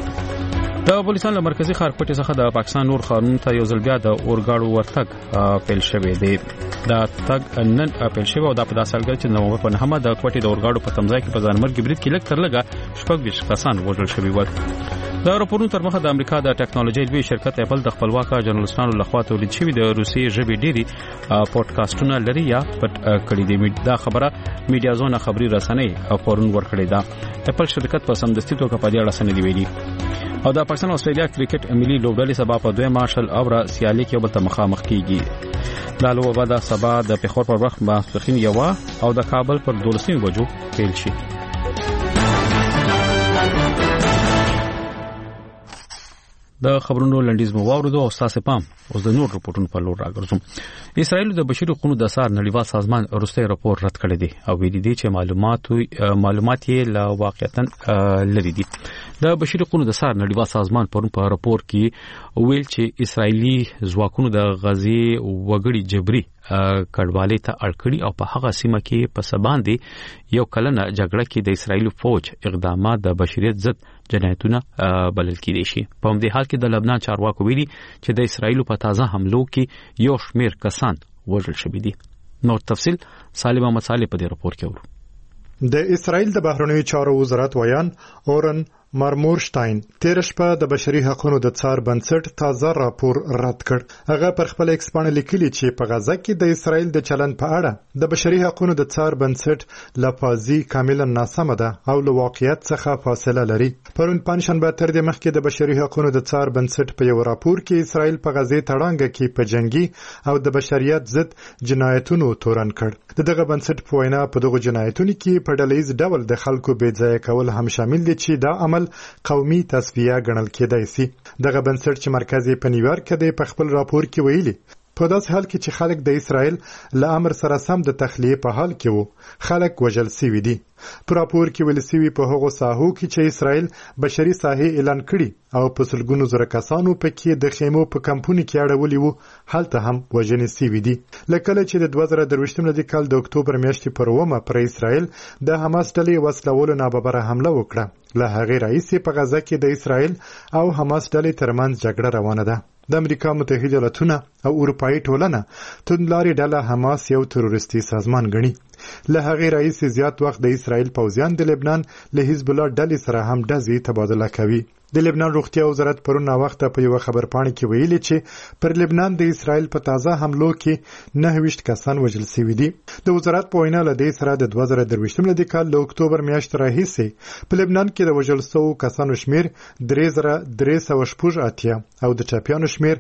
د بلوچستان له مرکزی ښارپټي څخه د پاکستان نور ښارونو ته یو ځل بیا د اورګاړو ورتګ پیل شوی دی. دا تګ نن پیل شوی او د په داسې حال چې نومبر په 9مه د کوټې د اورګاړو په تمځای کې په ځانمرګي برید کې لږ تر لږه 26 کسان وژل شوي ول. د راپورونو تر مخه د امریکا د ټیکنالوژي لوی شرکت اپل د خپلواک ژورنالستانو لخوا تولید شوی د روسي ژبې ډيري پودکاسټونه لري یا پټ کړی دی. دا خبره میډیا زونه خبري رسنۍ پرون ورکړې ده. اپل شرکت په سمدستي توګه په دې اړه سندې ویلي. او د پاکستان استرالیا کرکټ ملي لوبډلې سبا په 2 مارشل اوره سیالي کې بل ته مخامخ کیږي. دا لوبه د سبا د پیښور پر وخت ماسپښین یوه او د کابل پر 12 بجو پیل شي. د خبرونو لنډیز مو واوریدو او تاسو پام اوس د نور رپورټونو په لور راګرځم. اسرائیل د بشري حقوقو د سار نړیوال سازمان وروستي راپور رد کړی دی او ویلي دی چې معلومات یې لا واقعیتاً لري دي. د بشري حقوقو د سار نړیوال سازمان پرون په راپور کې ویل چې اسرایلی ځواکونو د غزې وګړي جبري کډوالۍ ته اړکړي او په هغه سیمه کې په سباندې یو کلنه جګړه کې د اسرایلی فوج اقدامات د بشریت ضد جنایتونه بلل کېدي شي. په همدې حال کې د لبنان چارواکو ویلي چې د اسرایل په تازه حملو کې یو شمېر کسان وژل شوي دي. نور تفصيل سالم احمد صالح په دې راپور کې ورو. د اسرایل د بهرنیو چارو وزارت ویان اورن مارمورشتاین تیر شپه د بشري حقوقو د څار بنسټ تازه راپور رد کړ. هغه پر خپل ایکس باندې لیکلي چې په غزه کې د اسرایل د چلن په اړه د بشري حقوقو د څار بنسټ لفاظي کاملا ناسمه ده او له واقعیت څخه فاصله لري. پرون پنځشنبه تر دې مخکې د بشري حقوقو د څار بنسټ په یو راپور کې اسرایل په غزه تړانګه کې په جنگي او د بشریت ضد جنایتونو تورن کړ. دغه بنسټ په وینا په دغه جنایتونو کې په ډلهیز ډول د خلکو بې ځای کول هم شامل دي چې دا عمل قومي تصفیه ګڼل کېدای شي. دغه بنسټ چې مرکز یې په نیویارک کې دی په خپل راپور کې ویلي په داسې حال کې چې خلک د اسرایل له امر سره سم د تخلیه په حال کې وو خلک وژل شوي دي. په راپور کې ویل شوي په هغو ساحو کې چې اسرایل بشري ساحې اعلان کړي او په سلګونو زره کسانو پکې د خیمو په کمپونو کې اړولي وو هلته هم وژنې شوي دي. لکه چې د 2023 کال د اکتوبر میاشتې پر 1 پر اسرایل د حماس ډلې وسلوالو ناببره حمله وکړه. له هغې راهیسې په غزه کې د اسرایل او حماس ډلې ترمنځ جګړه روانه ده. د امریکا متحده ایالاتونه او اروپאי ټولنه توندلاري ډله حماس یو تروریستي سازمان ګڼي. له هغې راهیسې زیات وخت د اسرایل پوځیان د لبنان له حزب الله ډلې سره هم ډزې تبادله کوي. د لبنان روغتیا وزارت پرون وخت په یو خبرپاڼه کې ویلي چې پر لبنان د اسرایل په تازه حملو کې 29 کسان وژل شوي دي. د وزارت په وینا له دې سره د 2023 کال د اکتوبر میاشتې راهیسې په لبنان کې د وژل شوو کسانو شمیر 3380 او د ټپیانو شمیر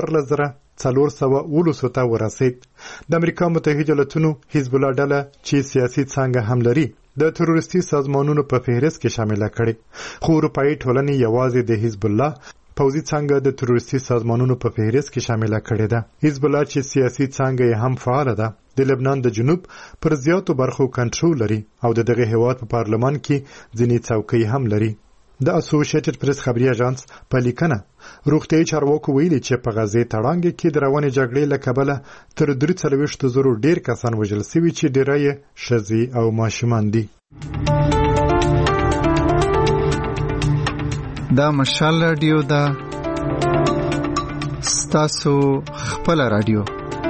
4400 ته ورسید. د امریکا متحده ایالاتونو حزب الله ډله چې سیاسي څنګه هم لري د تروریستي سازمانونو په فهرست کې شامل کړي. خو اروپאי ټولنې یوازې د حزب الله پوځي څانګه د تروریستي سازمانونو په فهرست کې شامله کړې ده. حزب الله چې سیاسي څانګه یې هم فعال ده د لبنان د جنوب پر زیاتو برخو کنټرول لري او د دغه هیواد په پارلمان کې ځینې څوکۍ هم لري. د اسوسییټډ پریس خبري اژانس په لیکنه روغتیايي چارواکو ویلي چې په غزې تړانګ کې د روانې جګړې له کبله تر 43,000 ډیر کسان وژل شوي چې ډیری یې ښځې او ماشومان دي. دا مشال رادیو دا ستاسو خپل رادیو.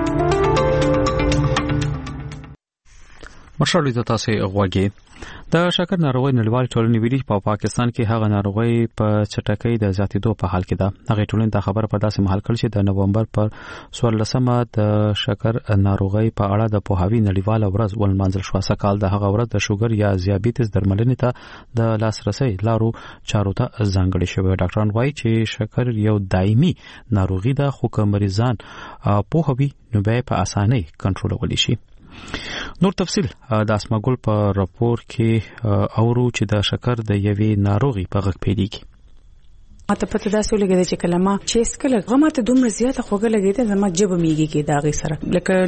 مشال د تاسو غوږی د شکر ناروغي نړیوال ټولنې ویلي په پاکستان کې هغه ناروغي په چټکۍ د زیاتېدو په حال کې ده. هغه ټولنې د خبر په داسې مهال کړ چې د نومبر پر 14مه د شکر ناروغي په اړه د پوهاوی نړیواله ورځ ولمانځل شو. سکهال د هغه ورځ د شوګر یا ذیابیطس درملنې ته د لاسرسي لارو چارو ته ځانګړې شوی. ډاکټران وايي چې شکر یو دایمي ناروغي ده خو که مریضان پوهاوی نو به په اسانۍ کنټرولولی شي. نور تفصیل د اسماګل په راپور کې اورو چې د شکر د یوې ناروغي په غږ پیډيږي. ماته پته دا سولې کې چې کلمه چې سکل غماته دومره زیاته خوګه لګیته زما جب میږي کې دا غي سره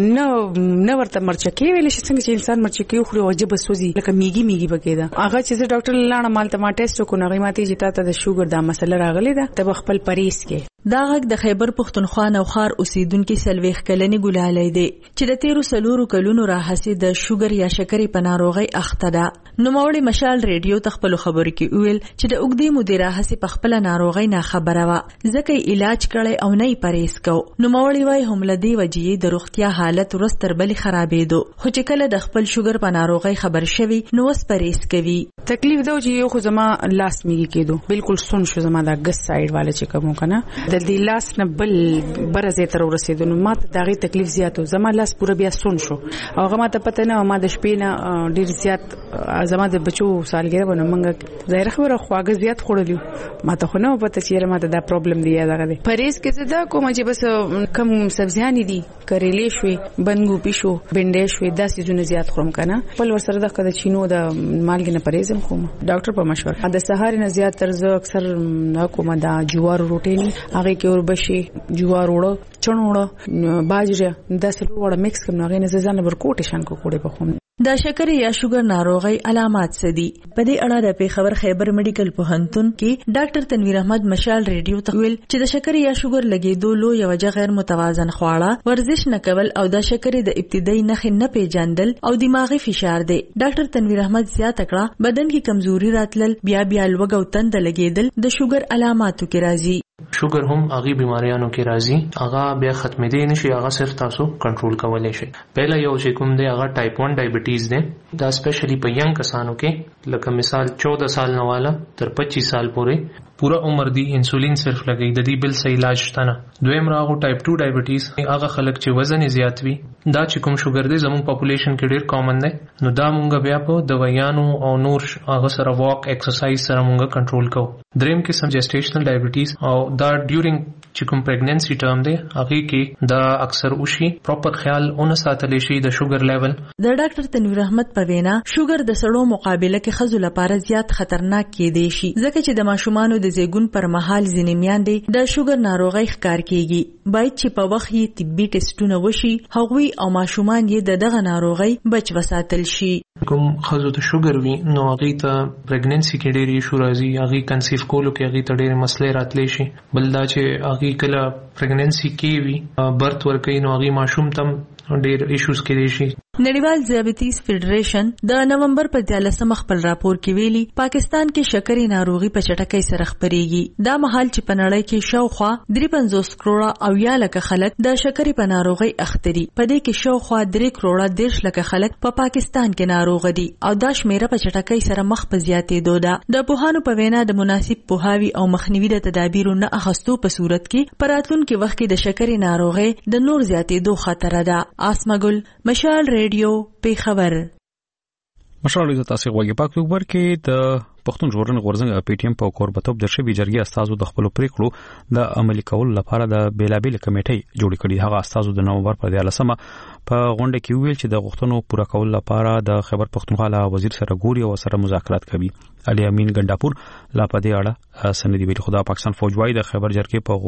لکه نو ورته مرچکی ویل شي څنګه چې انسان مرچکی خوري او جب سوزي لکه میږي بګیدا. هغه چې ډاکټر لاړه مالته ما ټیسټ کو نغې ماته چې تاسو د شوګر دا مسله راغلی ده ته خپل پریس کې. دا غږ د خیبر پختونخوا نوخار اوسیدونکو سلويخ کلنې ګلالۍ دی چې د 13 کلونو راهسي د شوګر یا شکرې په ناروغي اخته ده. نو موري مشال ریډیو تخپل خبرو کې ویل چې د اوګدې مودې راهسي په خپل ناروغي نه خبره وا ځکه علاج کړي او نه پریس کو. نو موري وای هم لدی وجې د روغتیا حالت ورستر بلی خرابېدو خو چې کله د خپل شوګر په ناروغي خبر شوي نو وس پریس کوي. تکلیف دا چې یو خو زما لاس میږي کېدو بالکل سن شو زما دا ګس سایډ والے چې کوم کنه د دې لاس نه بل برزه تر ورسېدو نو ماته دغه تکلیف زیاتو زما لاس پوره بیا سن شو او هغه ماته پته نه ما د شپې نه ډیر زیات زما د بچو سالګره ونه منګه ظاهر خبره خواږه زیات خوړلیو ماته خو نه پته چې ماته دا پرابلم دی دغه دی. پریز کې دا کوم چې بس کم سبزیان دي کریلې شوي بندګوپی شو بنډې شوي دا سيزونه زیات خورم کنه بل ور سره د چینو د مالګې نه پریز کوم ډاکټر په مشوره. د سهار نه زیات تر زه اکثر نه کوم دا جوار روټي نه هغه کې اور بشي جوار وړو چڼ وړو باجره د سلو وړو میکس کوم هغه نه ځان ورکوټ شان کو کوړې په خوم. د شکر یا شوګر ناروغي علامات څه دي؟ په دې اړه د پیښور خیبر میډیکل پوهنتون کې ډاکټر تنویر احمد مشال ریډیو ته ویل چې د شکر یا شوګر لګیدو لو یو وجه غیر متوازن خواړه ورزش نه کول او د شکر د ابتدایي نښې نه پیژندل او دماغي فشار دی. ډاکټر تنویر احمد زیاته کړه بدن کې کمزوري راتلل بیا لوګ او تند لګیدل د شوګر علاماتو کې راځي. شوګر هم هغه بیماریانو کې راځي هغه بیا ختمېدې نشي هغه صرف تاسو کنټرول کولای شئ. پهلا یو چې کوم دی هغه ټایپ 1 ډایبټیز دی دا سپیشلی په ینګ کسانو کې لکه مثال 14 سال نه والا تر 25 سال پورې پورا عمر دی انسولین صرف لګي د دې بل صحیح علاج شته نه. دویم راغو ټایپ 2 ډایبټیز هغه خلک چې وزن زیات وي دا چې کوم شوګر دی زموږ پاپولیشن کې ډیر کامن دی نو دا مونږ بیا په دوايانو او نور هغه سره واک ایکسرسایز سره مونږ کنټرول کوو. دریم قسم جسټیشنل ډایبټیز او دا ډیورینګ چې کوم پریګننسي ټرم دی هغه کې دا اکثر وشي پراپر خیال اون ساتل شي د شوګر لیول. د ډاکټر تنویر احمد په وینا شوګر د سړو مقابله کې خزو لپاره زیات خطرناک کېدی شي ځکه چې د ماشومانو د زیګون پر مهال ځینې میاندې د شوګر ناروغي ښکار کیږي باید چې په وخت یې طبي ټیسټونه وشي هغوی او ماشومان یې دغه ناروغي بچ وساتل شي. کوم خزو ته شوګر وي نو هغه ته پریګننسي کې ډېری ایشو راځي هغه کنسیو کولو کې هغه ته ډېر مسلې راتلې شي. بل دا چې هغه کله پریګننسي کې وي برت ورکوي نو هغه ماشوم تم ډېر ایشوز کې شي. نړیوال ذیابیطس فیډریشن د نومبر په 13 خپل راپور کې ویلي پاکستان کې شکرې ناروغي په چټکۍ سره خپرېږي. دا مهال چې په نړۍ کې شاوخوا 53 کروڑه او یا لکه خلک د شکرې په ناروغي اختري په دې کې شاوخوا 3 کروڑه 10 لکه خلک په پاکستان کې ناروغ دي او دا شمیره په چټکۍ سره مخ په زیاتېدو ده. د پوهانو په وینا د مناسب پوهاوی او مخنیوي د تدابیرو نه اخستو په صورت کې پراتلونکو وخت کې د شکرې ناروغي د نور زیاتېدو خطر ده. اسماګل مشال ریډیو پیښور. مشال د تاسو غوږی پاک خبر کې د پښتون ژغورنې غورځنګ پی ټی ایم په کوربتوب د شوی جرګې استازو د خپل پریکړو د عملي کولو لپاره د بیلابل کمیټې جوړ کړي. هغه استازو د نومبر په 13مه په غونډه کې ویل چې د غوښتنو پوره کولو لپاره د خیبر پښتونخوا له وزیر سره ګوري او سره مذاکرات کوي. علي امین ګنداپور لا په دې اړه سندې ویلي. خو د پاکستان فوج وايي د خیبر جرګې په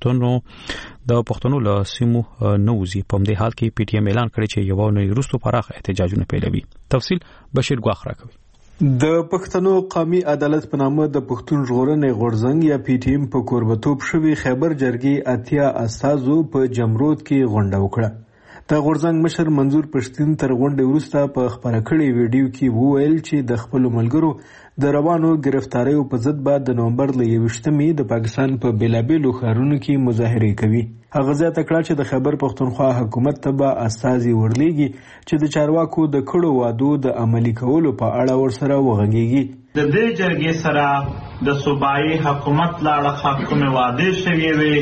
غوښتنو د پښتنو له سیمو نوځي. په دې حال کې پی ټی ایم اعلان کړی چې یو نوې وروسته پراخ احتجاجونه پیلوي. تفصیل بشیر ګواخ راکوي. د پښتنو قومي عدالت په نامه د پښتون ژغورنې غورځنګ یا پی ټی ایم په کوربتوب شوی خیبر جرګې اتیا استازو په جمرود کې غونډه وکړه. د غورځنګ مشر منظور پښتين تر غونډې وروسته په خبره کړې ویډیو کې وویل چې د خپل ملګرو د روانو گرفتاریو په ضد به د نومبر ل 21مې د پاکستان په بیلابیلو ښارونو کې مظاهره کوي. هغه زیاته کړه چې د خیبر پښتونخوا حکومت ته به استازي ورلېږي چې د چارواکو د کړو وعدو د عملي کولو په اړه ورسره وغږیږي. د دې جرګې سره د صوبایي حکومت لاړه حکومت وعده شوی وي.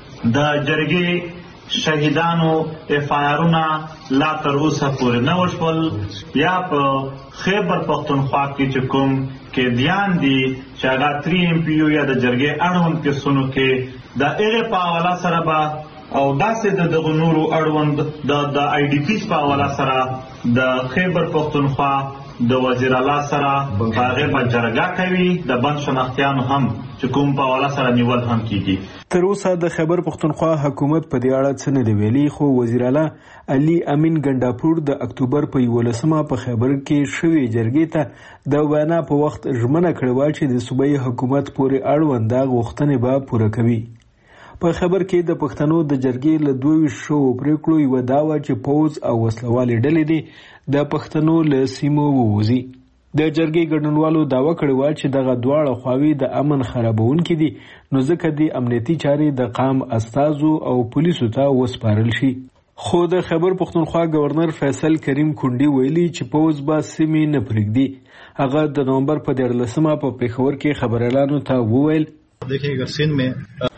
د جرګې شهیدانو افایرونه لا تر اوسه پورې نه وشول. یا په خیبر پښتونخوا کې چې کوم کې دیان دي چې هغه 3 ایم پی یو یا د جرګې اړوند کیسونو کې د هغه په حواله سره به او داسې د نورو اړوند د آی ډی پیز په حواله سره د خیبر پښتونخوا د وزیر اعلی سره هغه په جرګه کوي. د بند شناختیانو هم چې کوم په حواله سره نیول هم کیږي. تر اوسه د خیبر پښتونخوا حکومت په دې اړه څه نه دی ویلي. خو وزیر اعلی علي امین ګنداپور د اکتوبر په 11مه په خیبر کې شوی جرګې ته د وینا په وخت ژمنه کړې چې د صوبایي حکومت پورې اړوند غوښتنې به پوره کوي. په خبر کې د پښتنو د جرګې له 22 پریکړو یو دا و چې پوز او وسلوالې ډلې دي د پښتنو له سیمو ووزي. د جرګې ګډونوالو داوا کړې و چې دغه دواړه خواوې د امن خرابونکي دي، نو ځکه د امنیتي چارې د قام استازو او پولیسو ته وسپارل شي. خو د خیبر پښتونخوا گورنر فیصل کریم کونډي ویلي چې پوز به سیمې نه پرېږدي. هغه د نومبر په 13مه په پېښور کې خبريالانو ته وویل देखिएगा सिंध में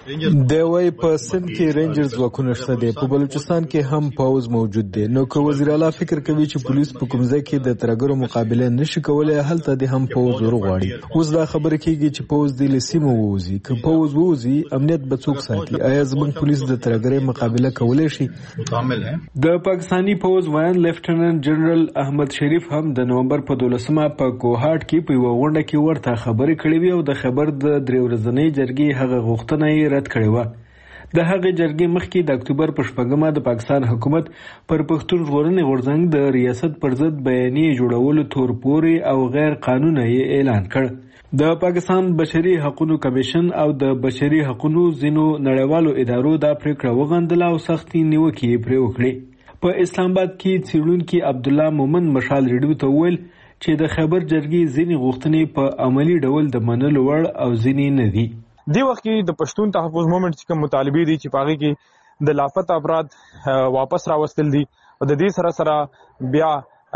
د وای په سند کې رینجرز ځواکونه شته دي. په بلوچستان کې هم پوز موجود دي. نو که وزیر اعلی فکر کوي چې پولیس په کوم ځای کې د ترګرو مقابله نشي کولای، هلته د هم پوز ورغواړي. اوس دا خبره کیږي چې پوز د لسیمو ووزي. که پوز ووزي امنیت به څوک ساتي؟ آیا زموږ پولیس د ترګرې مقابله کولای شي؟ کامل ہے. د پاکستانی پوز وایان لیفټیننټ جنرال احمد شریف هم د نومبر په 12مه په کوهاټ کې په غونډه کې ورته خبرې کړې وي او د خبر د درې ورځنۍ جرګې هغه غوښتنه یې رد کړې و. د هغې جرګې مخکې د اکتوبر په 8مه د پاکستان حکومت پر پښتون ژغورنې غورځنګ د ریاست پر ضد بیانیه جوړولو تور پورې او غیر قانوني اعلان کړ. د پاکستان بشري حقوقو کمیشن او د بشري حقوقو ځینو نړیوالو ادارو دا پریکړه وغندله او سختي نیوکې پرې وکړې. په اسلام آباد کې څېړونکي عبدالله مومن مشال ریډیو ته وویل چې د خیبر جرګې ځینې غوښتنې په عملی ډول د منلو وړ او ځینې نه دي. دی وخت کې د پښتون تحفظ موومېنټ چې کوم مطالبه دي چې پاغي کې د لاپته افراد واپس راوستل دي او د دې سره سره بیا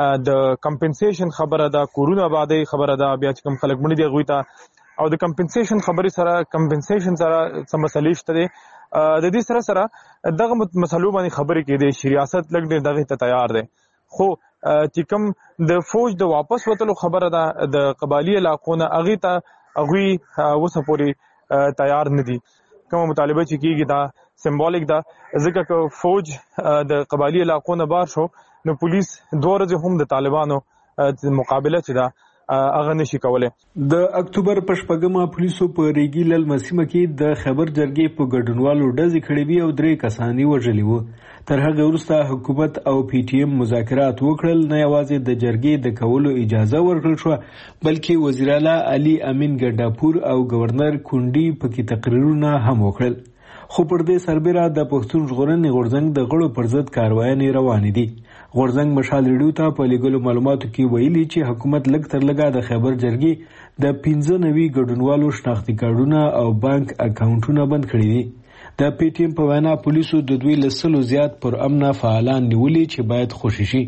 د کمپنسیشن خبره ده، کورونا باندې خبره ده، بیا چې کوم خلک مړي دي غوي ته او د کمپنسیشن خبرې سره کمپنسیشن سره سم مسلې شته دي. د دې سره سره دغه مسلو باندې خبرې کې دي ریاست لګ دغه ته تیار دي. خو چې کوم د فوج د واپس وتلو خبره ده د قبایلی علاقو نه اغه ته اغوي وسپوري تیار نه دي. کوم مطالبه چې کیږي دا سمبولیک ده، ځکه چې فوج د قبایلی علاقو نه بار شو نو پولیس دوه ورځې هم د طالبانو مقابله چې ده هغه نشي کولای. د اکتوبر په 8مه پولیسو په ریګی لل مسیمه کې د خبر جرګې په ګډونوالو ډزې کړې وي او 3 کسان وژلي وو. تر هغه وروسته حکومت او پی ټی ایم مذاکرات وکړل. نه یوازې د جرګې د کولو اجازه ورکړل شو، بلکې وزیر اعلی علي امین ګنداپور او گورنر کونډي پکې تقریرونه هم وکړل. خو پر دې سربېره د پښتون ژغورنې غورځنګ د غړو پر ضد کاروایي روانې دي. غورځنګ مشال ریډیو ته په لیګلو معلوماتو کې ویلي چې حکومت لږ تر لږه د خیبر جرګې د 15 ګډونوالو شناختی کارتونه او بانک اکاونټونه بند کړي دي. د پی ټی ایم په وینا پولیسو د دوی له 100 زیات پر امن فعالان نیولي چې باید خوشي شي.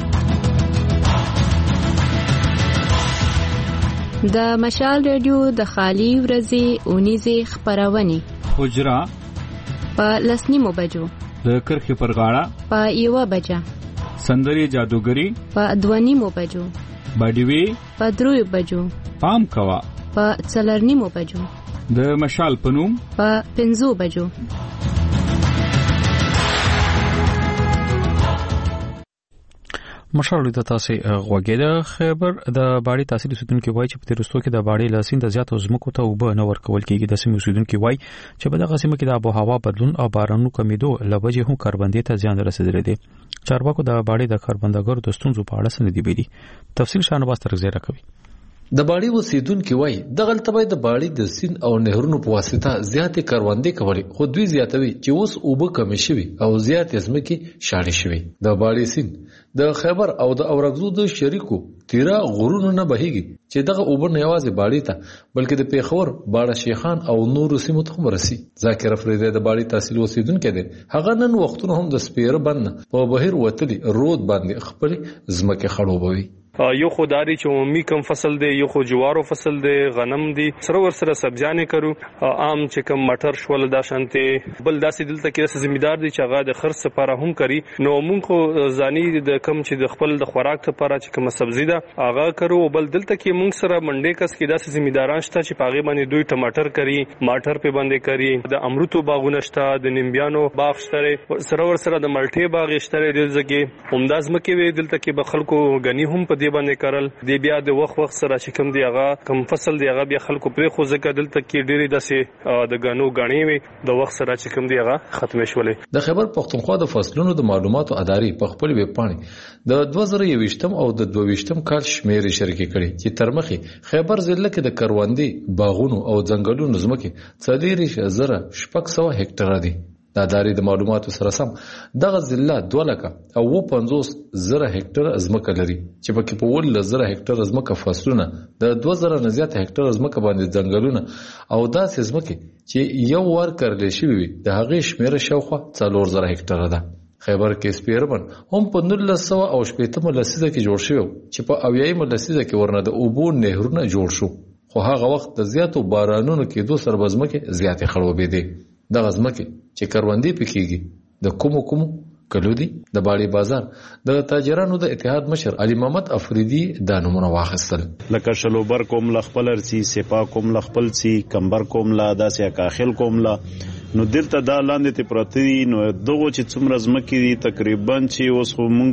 د مشال ریډیو د خالی ورځې اونیزه خبرونه حجرا په 10:00 بجو، د کرخې پر غاړه په 1 بجه، سندري جادوګری په 2:30 بجو، باډیوي په 3 بجو، پام کوا په 4:30 بجو، د مشال پنوم په 5 بجو. مشال د تاسو غوګه د خبر د باړی تحصیل اوسیدونکو وایي چې په تیرستو کې د باړی لاسین د زیات زمکو ته وب نه ورکول کیږي. د سیمې اوسیدونکو وایي چې په دغه سیمه کې د آب او هوا بدلون او بارانونو کمیدو لوجه هم کاربندې ته زیان رسیدلی دی. چارواکو د باړی د کاربندګرو د ستونزو په اړه سندې ویلي. تفصیل شانواز ترغزه راکوي. د باړی اوسیدونکو وایي دغه تبعید د باړی د سین او نهرونو په واسطه زیاتې کاروندې کولې، خو دوی زیاتوي چې اوس اوبه کم شوي او زیات ازمکه شاړې شوي. د باړی سین د خیبر او د اورګزو د شریکو تیرا غرونو نه بهيږي چې دغه اوبه نه یوازې باړی ته بلکې د پیښور، باړه شیخان او نورو سیمو ته ورسي. ذاکر افریدی د باړی تحصیل اوسیدونکو دی. هغه نن وختونه هم د سپیره بند په بهیر وتلی رود باندې خپل ازمکه خړوبوي. یو خوداری چې عمومي کم فصل دی، یو خو جوارو فصل دی، غنم دی، سره ور سره سبزیانې کرو، عام چې کم مټر شول دا شانته بل داسې دلته کې ذمہدار دی چې هغه د خرڅ لپاره هم کوي. نو موږ خو ځاني د کم چې د خپل د خوراک لپاره چې کوم سبزی ده هغه کرو. بل دلته کې موږ سره منډې کس کې داسې ذمہداران شته چې پاغي باندې دوی ټماټر کوي، ماټر په باندې کوي، د امرودو باغونه شته، د نیمبيانو باغ شته، سره ور سره د ملټي باغ شته. د ځګي همداز مکه وی دلته کې به خلکو غنی هم په باندې کارل دی. بیا د وخت سره چې کوم دی هغه کوم فصل دی هغه بیا خلکو پرې خو ځکه دلته کې ډېری داسې د غنو غاڼې وي د وخت سره چې کوم دی هغه ختم شولې. د خیبر پښتونخوا د فصلونو د معلوماتو ادارې په خپل ویب پاڼې د 2021 او د 22 کال شمیرې شریکې کړې چې ترمخې خیبر ضلع کې د کروندې، باغونو او ځنګلونو ځمکې 4,600 هکټاره دي. د ادارې د معلوماتو سره سم دغه ضلع 2,50,000 هکټاره ځمکه لري چې پکې په 1,000 هکټاره ځمکه فصلونه، د 2,000 نه زیات هکټاره ځمکه باندې ځنګلونه او داسې ځمکې چې یو ور کړل شوی وي د هغې شمیره شاوخوا 4,000 هکټاره ده. خیبر کې سپیربن هم په 1980 لسیزه کې جوړ شو چې په 80 لسیزه کې ورنه د اوبو نهرونه جوړ شو، خو هغه وخت د زیاتو بارانونو کې دوه سربزمکه زیاتې خړوبې دي. د غزمکه چې کروندې پکېږي د کومو کلو دي. د باړی بازار د تاجرانو د اتحاد مشر علي محمد افریدي دا نمونه واخیستل. لکه شلوبر کوم لخپل ارسي، سپا کوم لخپل سي، کمبر کوم لا داسې کاخل کوم لا. نو دلته دا لاندې ته پرتی نو دغه چې څومره زمکې دي تقریبا چې اوس موږ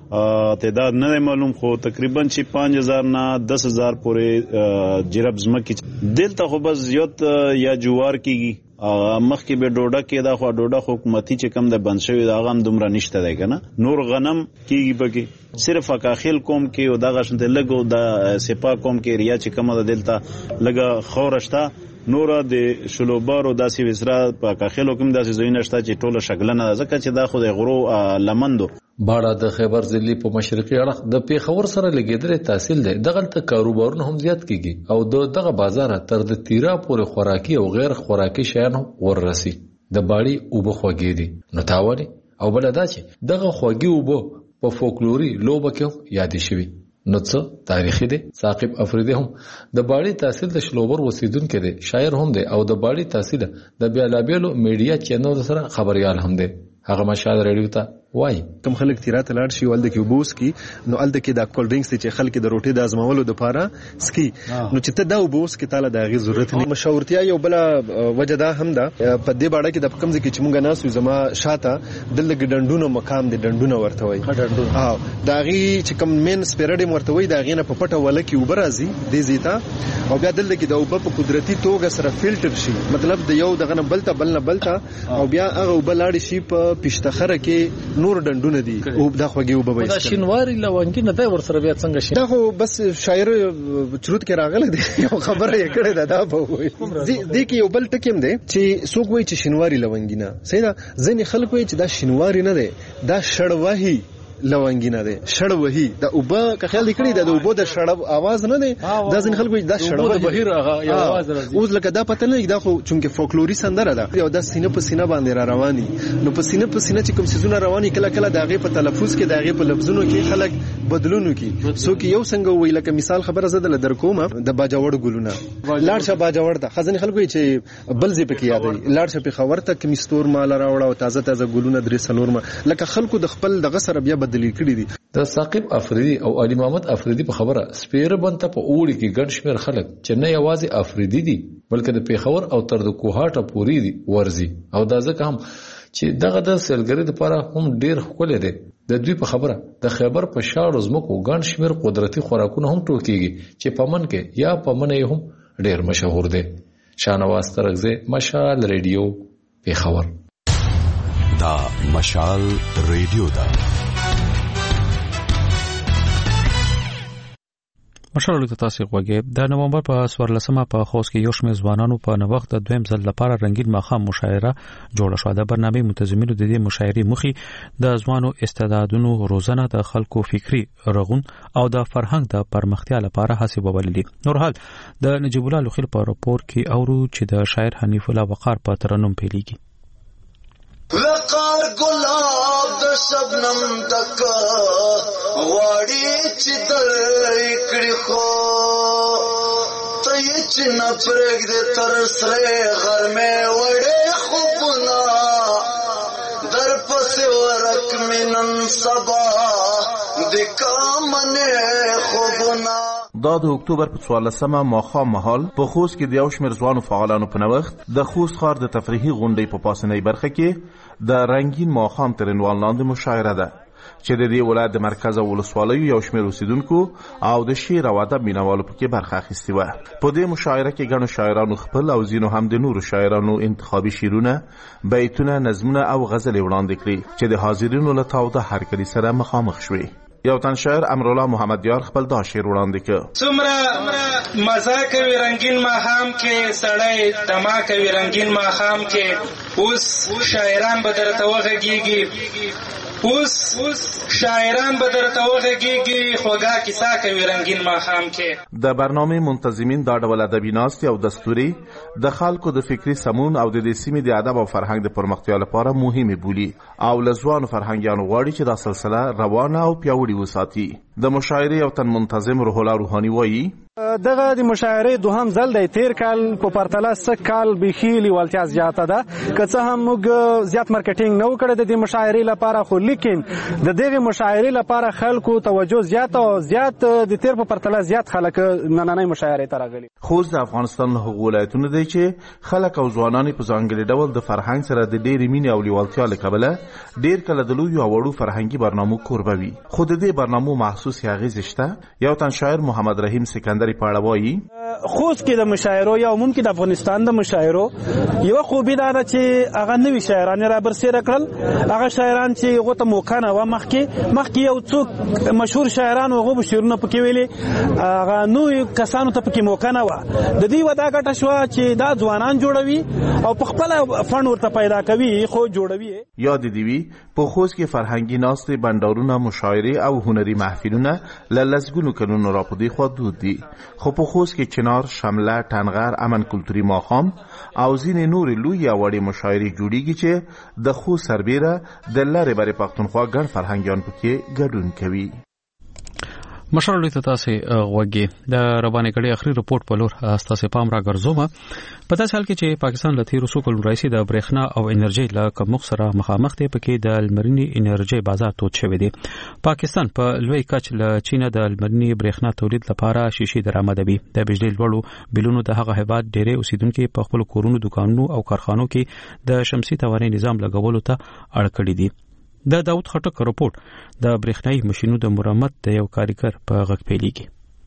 تعداد نه معلوم، خو تقریبا چې 5,000 نه 10,000 پورې جرب زمکې دلته خو بس زیات یا جوار کیږي. مخکې به ډوډه کې دا خو ډوډه حکومتي چې کم د بند شوی دا غم دومره نشته دی کنه. نور غنم کیږي بګي صرف اکاخیل کوم کې او دا غشنته لګو د سپا کوم کې ریا چې کم د دلته لګه خورشته. نور د شلوبارو داسې وسرا په اکاخیل کوم داسې زوینه شته چې ټوله شګلنه ځکه چې دا خو د غرو لمندو. باړه د خیبر ضلع په مشرقي اړخ د پیښور سره لګیدل تحصیل دی. دغه کاروبارونه هم زیات کیږي او دغه بازار تر د تیرا پورې خوراکي او غیر خوراکي شیان وررسي. د باړی اوبه خوږې دي نو تاوالي او بل دا چې دغه خوږی اوبه په فولکلوري لوبه کې یاد شوی. نو څه تاریخي دی. ثاقب افریدی هم د باړی تحصیل د شلوبر وسیدونکو دی، شاعر هم دی او د باړی تحصیل د بیلابیلو میډیا چینل سره خبريال هم دی. هغه مشال رادیو ته وای کوم خلک تیرات لاړ شي ولده کې وبوس کی نو الده کې د کول ډرینګز چې خلک د روټي د ازمولو د پاره سکی نو چې ته دا وبوس کې تعالی د غي ضرورت نه. مشاورتیا یو بل وجدا هم ده په دې باړه کې د کم ځکه چې مونږ ناسو زما شاته دلته ډندونو مقام دي، ډندونه ورته وای دا غي چې کم مین سپیرډم ورته وای دا غینه په پټه ول کې وبرازي دې زیتا او بیا دلته کې د اوبه په قدرتي توګه سره فلټر شي، مطلب د یو دغه بلته او بیا هغه وبلاړ شي په پښتخره کې نور ډندونه دي او دا خوږي او به دا شینواری لونګي نه دا ور سره بیا څنګه شي. دا خو بس شاعر چروت کې راغله دي یو خبره یې کړې دا به وي دي کې یو بل ټکیم دی چې څوک وایي چې شینواری لونګي نه صحیح ده. ځینې خلک وایي چې دا شینواری نه دی، دا شړوهي لونګي نه دی، شړوهي دا اوبه که خیال کړی دا د اوبه د شړو आवाज نه دی، دا ځین خلکو دا شړوهي بهیر هغه आवाज راځي. اوس لکه دا پته نه دا خو چونکه فولکلوري سندره ده او دا سینه په سینه باندې را رواني نو په سینه چې کوم سيزونه رواني کله کله داغه په تلفظ کې داغه په لفظونو کې خلک بدلونو کې سو کې یو څنګه وی لکه مثال خبره زده لدر کومه د باجوړ ګلونه لاړ شه باجوړ ته خزن خلکو چې بلځي پکې یادوي لاړ شه په خبرته کې مستور مال راوړ او تازه ګلونه درې سلور ما لکه خلکو د خپل دغه سره بیا بدلی کړي دي. د ثاقب افریدي او علي محمد افریدي په خبره سپیره بنته په اوړي کې ګڼ شمېر خلک چې نه یوازې افریدي دي بلکې د پیښور او تر د کوهاټه پورې دي ورزي او دا ځکه هم چې دغه د سیلګرۍ لپاره هم ډیر ښکلی دی. د دوی په خبره د خیبر په شاړو ځمکو ګڼ شمېر قدرتي خوراکونه هم ټوکېږي چې په من کې یا په منه یې هم ډیر مشهور دی. شاهنواز ترغزی، مشال ریډیو، پیښور. دا مشال ریډیو ده. مشال ته تاسو غوږی د نومبر په 14مه په خوست کې یو شمېر ځوانانو په نوښت د دویم ځل لپاره رنگین ماښام مشاعره جوړه شوه. د برنامې منتظمینو د دې مشاعرې مخې د ځوانو استعدادونو روزنه د خلکو فکری رغون او د فرهنګ د پرمختیا لپاره هڅې وبللې. نورحال د نجیب الله لوخیل په راپور کې اورو چې د شاعر حنیف الله وقار په ترنم پیلېږي. وقار گلاب د شبنم تک غواړي چې درکړي خو ته یې چې نه پرېږدې تر سرې غرمې وړې خوبونه در پسې ورک مې نن سبا د کامنې خوبونه. دا د اکتوبر په 14مه ماښام مهال په خوست کې د یو شمېر ځوانو فعالانو په نوښت د خوست ښار د تفریحي غونډۍ په پاسنۍ برخه کې د رنګین ماښام تر عنوان لاندې مشاعره ده چې د دې ولایت د مرکز او ولسوالیو یو شمېر اوسیدونکو او د شعر او ادب مینوالو پکې برخه اخیستې وه. په دې مشاعره کې ګڼو شاعرانو خپل او ځینو هم د نورو شاعرانو انتخابي شعرونه، بیتونه، نظمونه او غزلې وړاندې کړي چې د حاضرینو له تاوده هرکلي سره مخامخ شوې. یو تن شاعر امرالله محمد یار خپل دا شعر وړاندې کړ. څومره مزه کوي رنگین ماښام کې سړی دما کوي رنگین ماښام کې اوس شاعران به درته وغږیږي اوس شاعران به درته وغږیږي خوږه کیسه کوي رنگین ماښام کې. د برنامې منتظمین دا ډول ادبي ناستې او دستوري د خلکو د فکري سمون او د دې سیمې د ادب او فرهنګ د پرمختیا لپاره مهمه بولي او له ځوانو فرهنګیانو غواړي چې دا سلسله روانه او پیاوړې وساتي. د مشاعرې یو تن منتظم روح الله روحاني وایي دغه د مشاعرې دوهم ځل دی. تیر کال په پرتله سږ کال بیخي لیوالتیا زیاته ده که څه هم موږ زیات مارکیټینګ نه وکړی د دې مشاعرې لپاره خو لیکن د دغې مشاعرې لپاره خلکو توجه زیاته او زیات د تیر په پرتله زیات خلک نننۍ مشاعرې ته راغلي. خوست د افغانستان له هغو ولایتونو دی چې خلک او ځوانان په ځانګړي ډول د فرهنګ سره د ډېرې مینې او لیوالتیا له کبله ډېر کله د لویو او وړو فرهنګي برنامو کوربه وي. خو د دې برنامو محسوسې اغېزې شته. یو تن شاعر محمد رحیم سکندري په اړه وایي خوست کې د مشاعرو یا عموم کې د افغانستان د مشاعرو یو خوبي دا ده چې هغه نوي شاعران را برسېره کړل. هغه شاعران چې هغو ته موقع نه وه مخکې یو څوک مشهور شاعران هغو به شعرونه پکې ویلي هغه نوي کسانو ته پکې موقع نه وه. د دې ودا ګټه شوه چې دا ځوانان جوړوي او په خپله فنډ ورته پیدا کوي خو جوړوي. یاد دې وي په خوست کې فرهنګي ناستې، بنډارونه، مشاعرې او هنري محفلونه له لسګونو کلونو راپدې خوا دود دي. خو په خوست کې چنار، شمله، ټنغر، امن کلتوري ماښام او ځینې نورې لویې او وړې مشاعرې جوړیږي چې د خوست سربیره د لرې برې پښتونخوا ګڼ فرهنګیان پکې ګډون کوي. مشرلو ته تاسو غوږی د ربانې کړي اخري رپورت په لور تاسو پام را ګرځوم. په داسې حال کې چې پاکستان له تیرو څو کلونو راځي د برېښنا او انرژي له کمښت سره مخامخ دی. پکې د لمرینی انرژي بازار تود شوی دی. پاکستان په لوی کچ له چین د لمرینی برېښنا تولید لپاره شیشې درآمدوي. د بجلی لوړو بلونو د هغه هیواد ډېرې اوسیدونکو په خپل کورونو، دکانونو او کارخانو کې د شمسي توانایي نظام لګولو ته اړ کړی دي. د داود خټک رپورت د برېښنايي ماشينونو د مرمت د یو کارګر په غږ پیلېږي.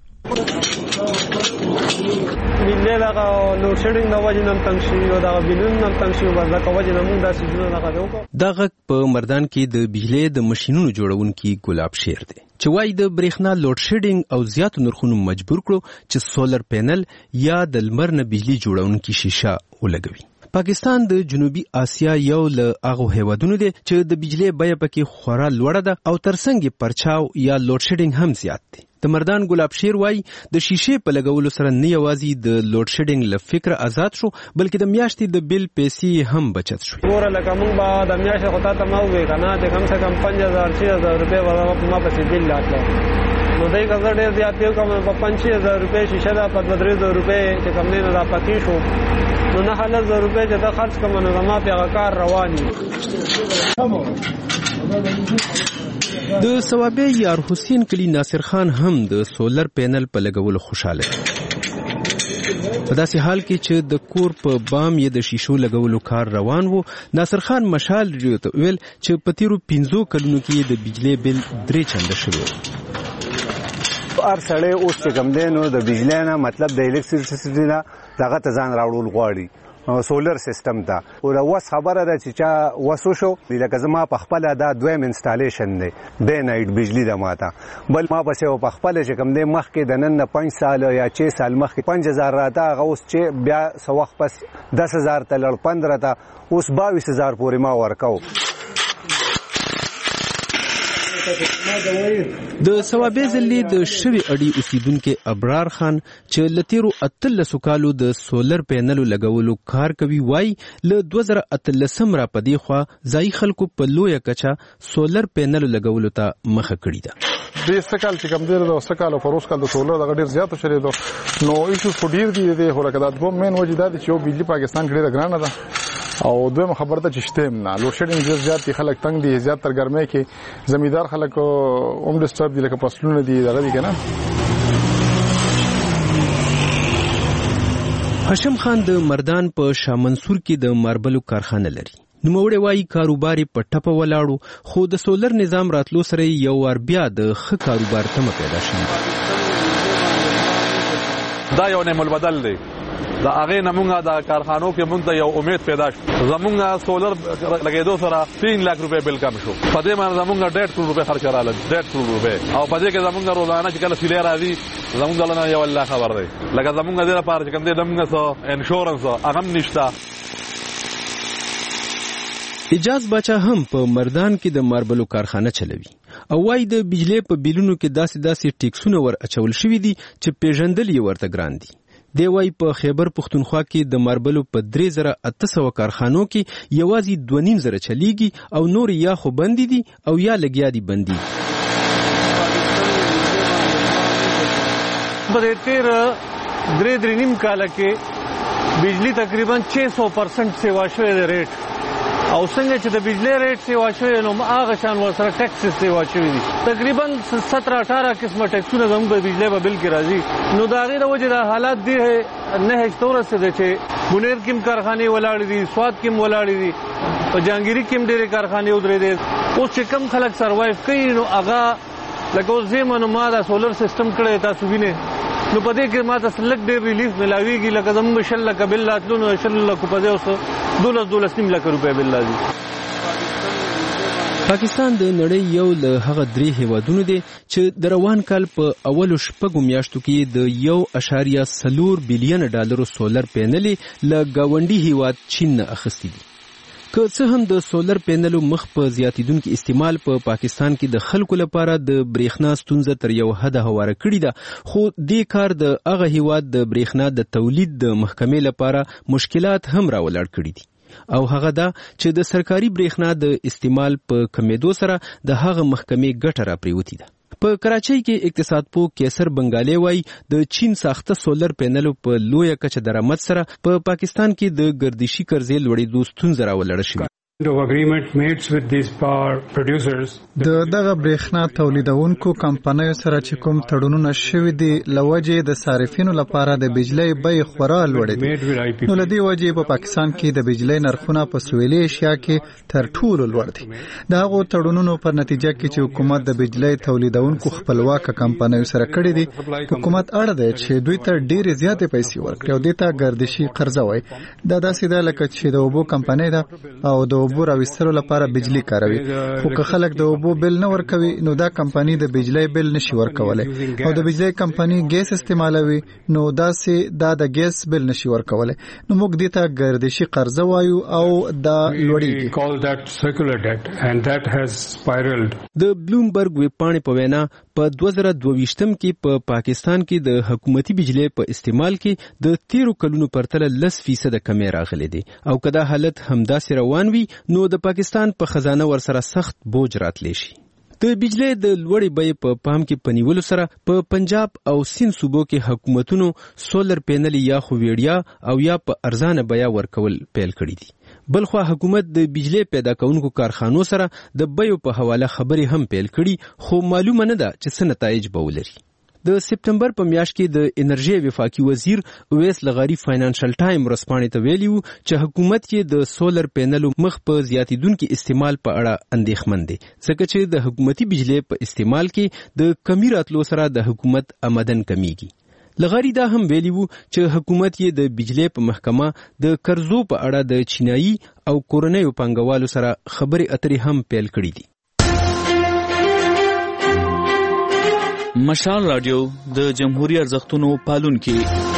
ملي دغه لوډ شیډینګ د وجې نه تنګ شي او دغه بلون نه تنګ شي بس دغه وجې نه موږ داسې ژوند نه غواړو. دا غږ په مردان کې د بجلی د ماشينونو جوړونکي ګلاب شیر دی چې وايي د برېښنا لوډ شیډینګ او زیاتو نرخونو مجبور کړو چې سولر پینل یا د لمر نه بجلی جوړونکي شیشه ولګوي. پاکستان د جنوبي آسیا یو له هغو هیوادونو دی چې د بجلی بیه پکې خورا لوړه ده او ترڅنګ پرچاو یا لوډ شیډینګ هم زیات دی. د مردان ګلاب شیر وايي د شیشې په لګولو سره نه یوازې د لوډ شیډینګ له فکر آزاد شو بلکې د میاشتې د بل پیسې هم بچت شوې. ګوره لکه موږ به د میاشتې خو تا ته ما ووایې که نه چې کم سے کم 5000-6000 روپۍ به ما پسې بل راتله نو دی که زه ډېر زیات یو کوم په 5-6000 روپۍ شیشه ده په 2-300 روپۍ چې کوم دی نو دا پکې شو نو 9,000 روپۍ چې زه خرڅ کړم نو زما پې هغه کار روان وي. د ثوابه یار حسین کلی ناصر خان هم د سولر پینل په لګولو خوشاله دی. په داسې حال کې چې د کور په بام یې د شیشو لګولو کار روان وو، ناصر خان مشال ریډیو ته ویل چې په تیرو 15 کلونو کې د بجلی بل 3 چنده شوی. هر سړی اوس چې کوم دی نو د بجلی نه مطلب د الکتریسيټي نه دغه ته ځان راوړل غواړي سولر سیستم ته. او دا وس خبره ده چې چا وسو شو لکه زما په خپل دا دویم انسټالیشن دی ډے نایټ بجلی د ماته، بل ما پسې په خپل چې کوم دی مخکې د نن 5 سال یا 6 سال مخکې 5000 راته هغه اوس چې بیا سو وخت پس 10000 ته لړ 15 ته اوس 22000 پورې ما ورکاو. د ثوابه ځلې د شوی اډي اوسیدونکو ابرار خان چې لتیرو 13 کالو د سولر پینلو لګولو کار کوي وای له 2013 را پدې خوا ځای خلکو په لوی کچا سولر پینلو لګولو ته مخه کړی ده. د استقال چې کوم دی د استقال او فروز کال د سولر د ډیر زیات شری دو نو ایشو فډیر دی د هورکه د دوه مین وجه د چې بجلی پاکستان کې ډیره ګرانه ده او دوی خبره ته چې شته نه لوډ شیډینګ زیات دي، خلک تنگ دي، زیات تر ګرمۍ کې زمیدار خلک اوم ډیسټرب دي، لکه فصلونه دي دغه دي کنه. هاشم خان د مردان په شاه منصور کې د ماربلو کارخانه لري. نوموړی وایي کاروبار په ټپه ولاړو، خو د سولر نظام راتلو سره یو ور بیا د ښه کاروبار تمه پیدا شوه. دا یو نعم البدل دی. دا هغه نمونږه د کارخانو کې مونږ ته یو امید پیدا شو. زمونږه سولر لګیدو سره 3 لک روپے بل کم شو. په دې باندې زمونږه 1.5 کروڑ روپے خرچ رااله 1.5 کروڑ روپے او په دې کې زمونږه روزانه چې کله سیلې راځي زمونږه لنه یو الله خبر دی. لکه زمونږه د لپاره چې کوم دې زمونږه سو انشورنس هغه نشته. اجاز بچا هم په مردان کې د ماربلو کارخانه چلوي او وايي د بجلی په بیلونو کې داسې ټیکسونه ور اچول شوی دي چې پیژندل یې ورته ګران دي. دی وايي په خیبر پښتونخوا کې د ماربلو په 3800 کارخانو کې یوازې 2.5 چلیږي او نور یا خو بندي دي او یا لګیا دي بندي. په تیر 3.5 کال کې بجلی تقریبا 600% سیوا شوې ده ریټ او څنګه چې د بجلی ریټ سیوا شوې نو هغه شان ورسره ټیکس سیوا شوې دي. تقریبا 17-18 قسمه ټیکسونه زموږ په بجلی په بل کې راځي. نو د هغې د وجې د حالات دي نه هیڅ څه چې بونیر کې هم کارخانې ولاړې دي، سوات کې هم ولاړې دي، په جهانګیري کې هم ډېرې کارخانې ودرېدې. اوس چې کم خلک سروایو کوي نو هغه لکه اوس زه منو ما دا سولر سیسټم کړی تاسو وینئ نو په دې کې ما ته لږ ډېر ریلیف ملاویږي. لکه زموږ 10 لکه بل راتلو نو 10 لکه په ځای اوس 12 لکه روپۍ بل راځي. پاکستان د نړۍ یو له هغه 3 هیوادونو دی چې د روان کال په اولو 6 میاشتو کې د 1.4 بلین ډالرو سولر پینلې له گاونډي هیواد چین نه اخیستي دي. که څه هم د سولر پینلو مخ په زیاتیدونکو استعمال په پاکستان کې د خلکو لپاره د برېښنا ستونزه تر یو حده هواره کړې ده، خو دې کار د هغه هیواد د برېښنا د تولید د محکمې لپاره مشکلات هم راولاړ کړي دي او هغه دا چې د سرکاري برېښنا د استعمال په کمیدو سره د هغه محکمې ګټه راپریوتې ده. په کراچۍ کې اقتصاد پوه کیسر بنگالي وایي د چین ساخته سولر پینلو په لویه کچه درآمد سره په پاکستان کې د ګردشي قرضې لوړېدو ستونزه راولاړه شوې. د دغه برېښنا تولیدونکو کمپنیو سره چې کوم تړونونه شوي دي لوجې د صارفینو لپاره د بجلی بیې خورا لوړې دي. نو لدې وجې په پاکستان کې د بجلی نرخونه په سویلي ایشیا کې تر ټولو لوړ دي. د هغو تړونونو په نتیجه کې چې حکومت د بجلی تولیدونکو خپلواک کمپنیو سره کړي دي، حکومت اړ دی چې دوی ته ډېرې زیاتې پیسې ورکړي او دې ته ګردشي قرضه وایي. دا داسې ده لکه چې د اوبو کمپنۍ ده او د اوبو راوستلو لپاره بجلی کاروي، خو که خلک د اوبو بل نه ورکوي نو دا کمپنۍ د بجلی بل نشي ورکولی او د بجلی کمپنۍ ګیس استعمالوي نو داسې دا د ګیس بل نشي ورکولی. نو موږ دې ته ګردشي قرضه وایو او دا لوړېږي. د بلومبرګ ویبپاڼې په وینا په 2022 کې په پاکستان کې د حکومتي بجلی په استعمال کې د 13 کلونو پرتله 10% کمی راغلی دی او که دا حالت همداسې روان وي نو د پاکستان په خزانه ورسره سخت بوج راتلی شي. د بجلی د لوړې بیې په پام کې پنیولو سره په پنجاب او سند صوبو کې حکومتونو سولر پینل یا خو ویړیا او یا په ارزانه بیه ورکول پیل کړي دي. بلخوا حکومت د بجلی پیدا کوونکو کارخانو سره د بیو په حواله خبرې هم پیل کړي، خو معلومه نه ده چې څه نتایج به ولري. د سپتمبر په میاشت کې د انرژي وفاقي وزیر اویس لغاری فاینانشل ټایم ورسپانې ته ویلي وو چې حکومت یې د سولر پینلو مخ په زیاتیدونکو استعمال په اړه اندېښمن دی، ځکه چې د حکومتي بجلی په استعمال کې د کمی راتلو سره د حکومت آمدن کمیږي. لغاری دا هم ویلي وو چې حکومت یې د بجلی په محکمه د قرضو په اړه د چینایي او کورنیو پانګوالو سره خبرې اترې هم پیل کړې دي. مشال رادیو د جمهوریت ارزښتونو پالونکي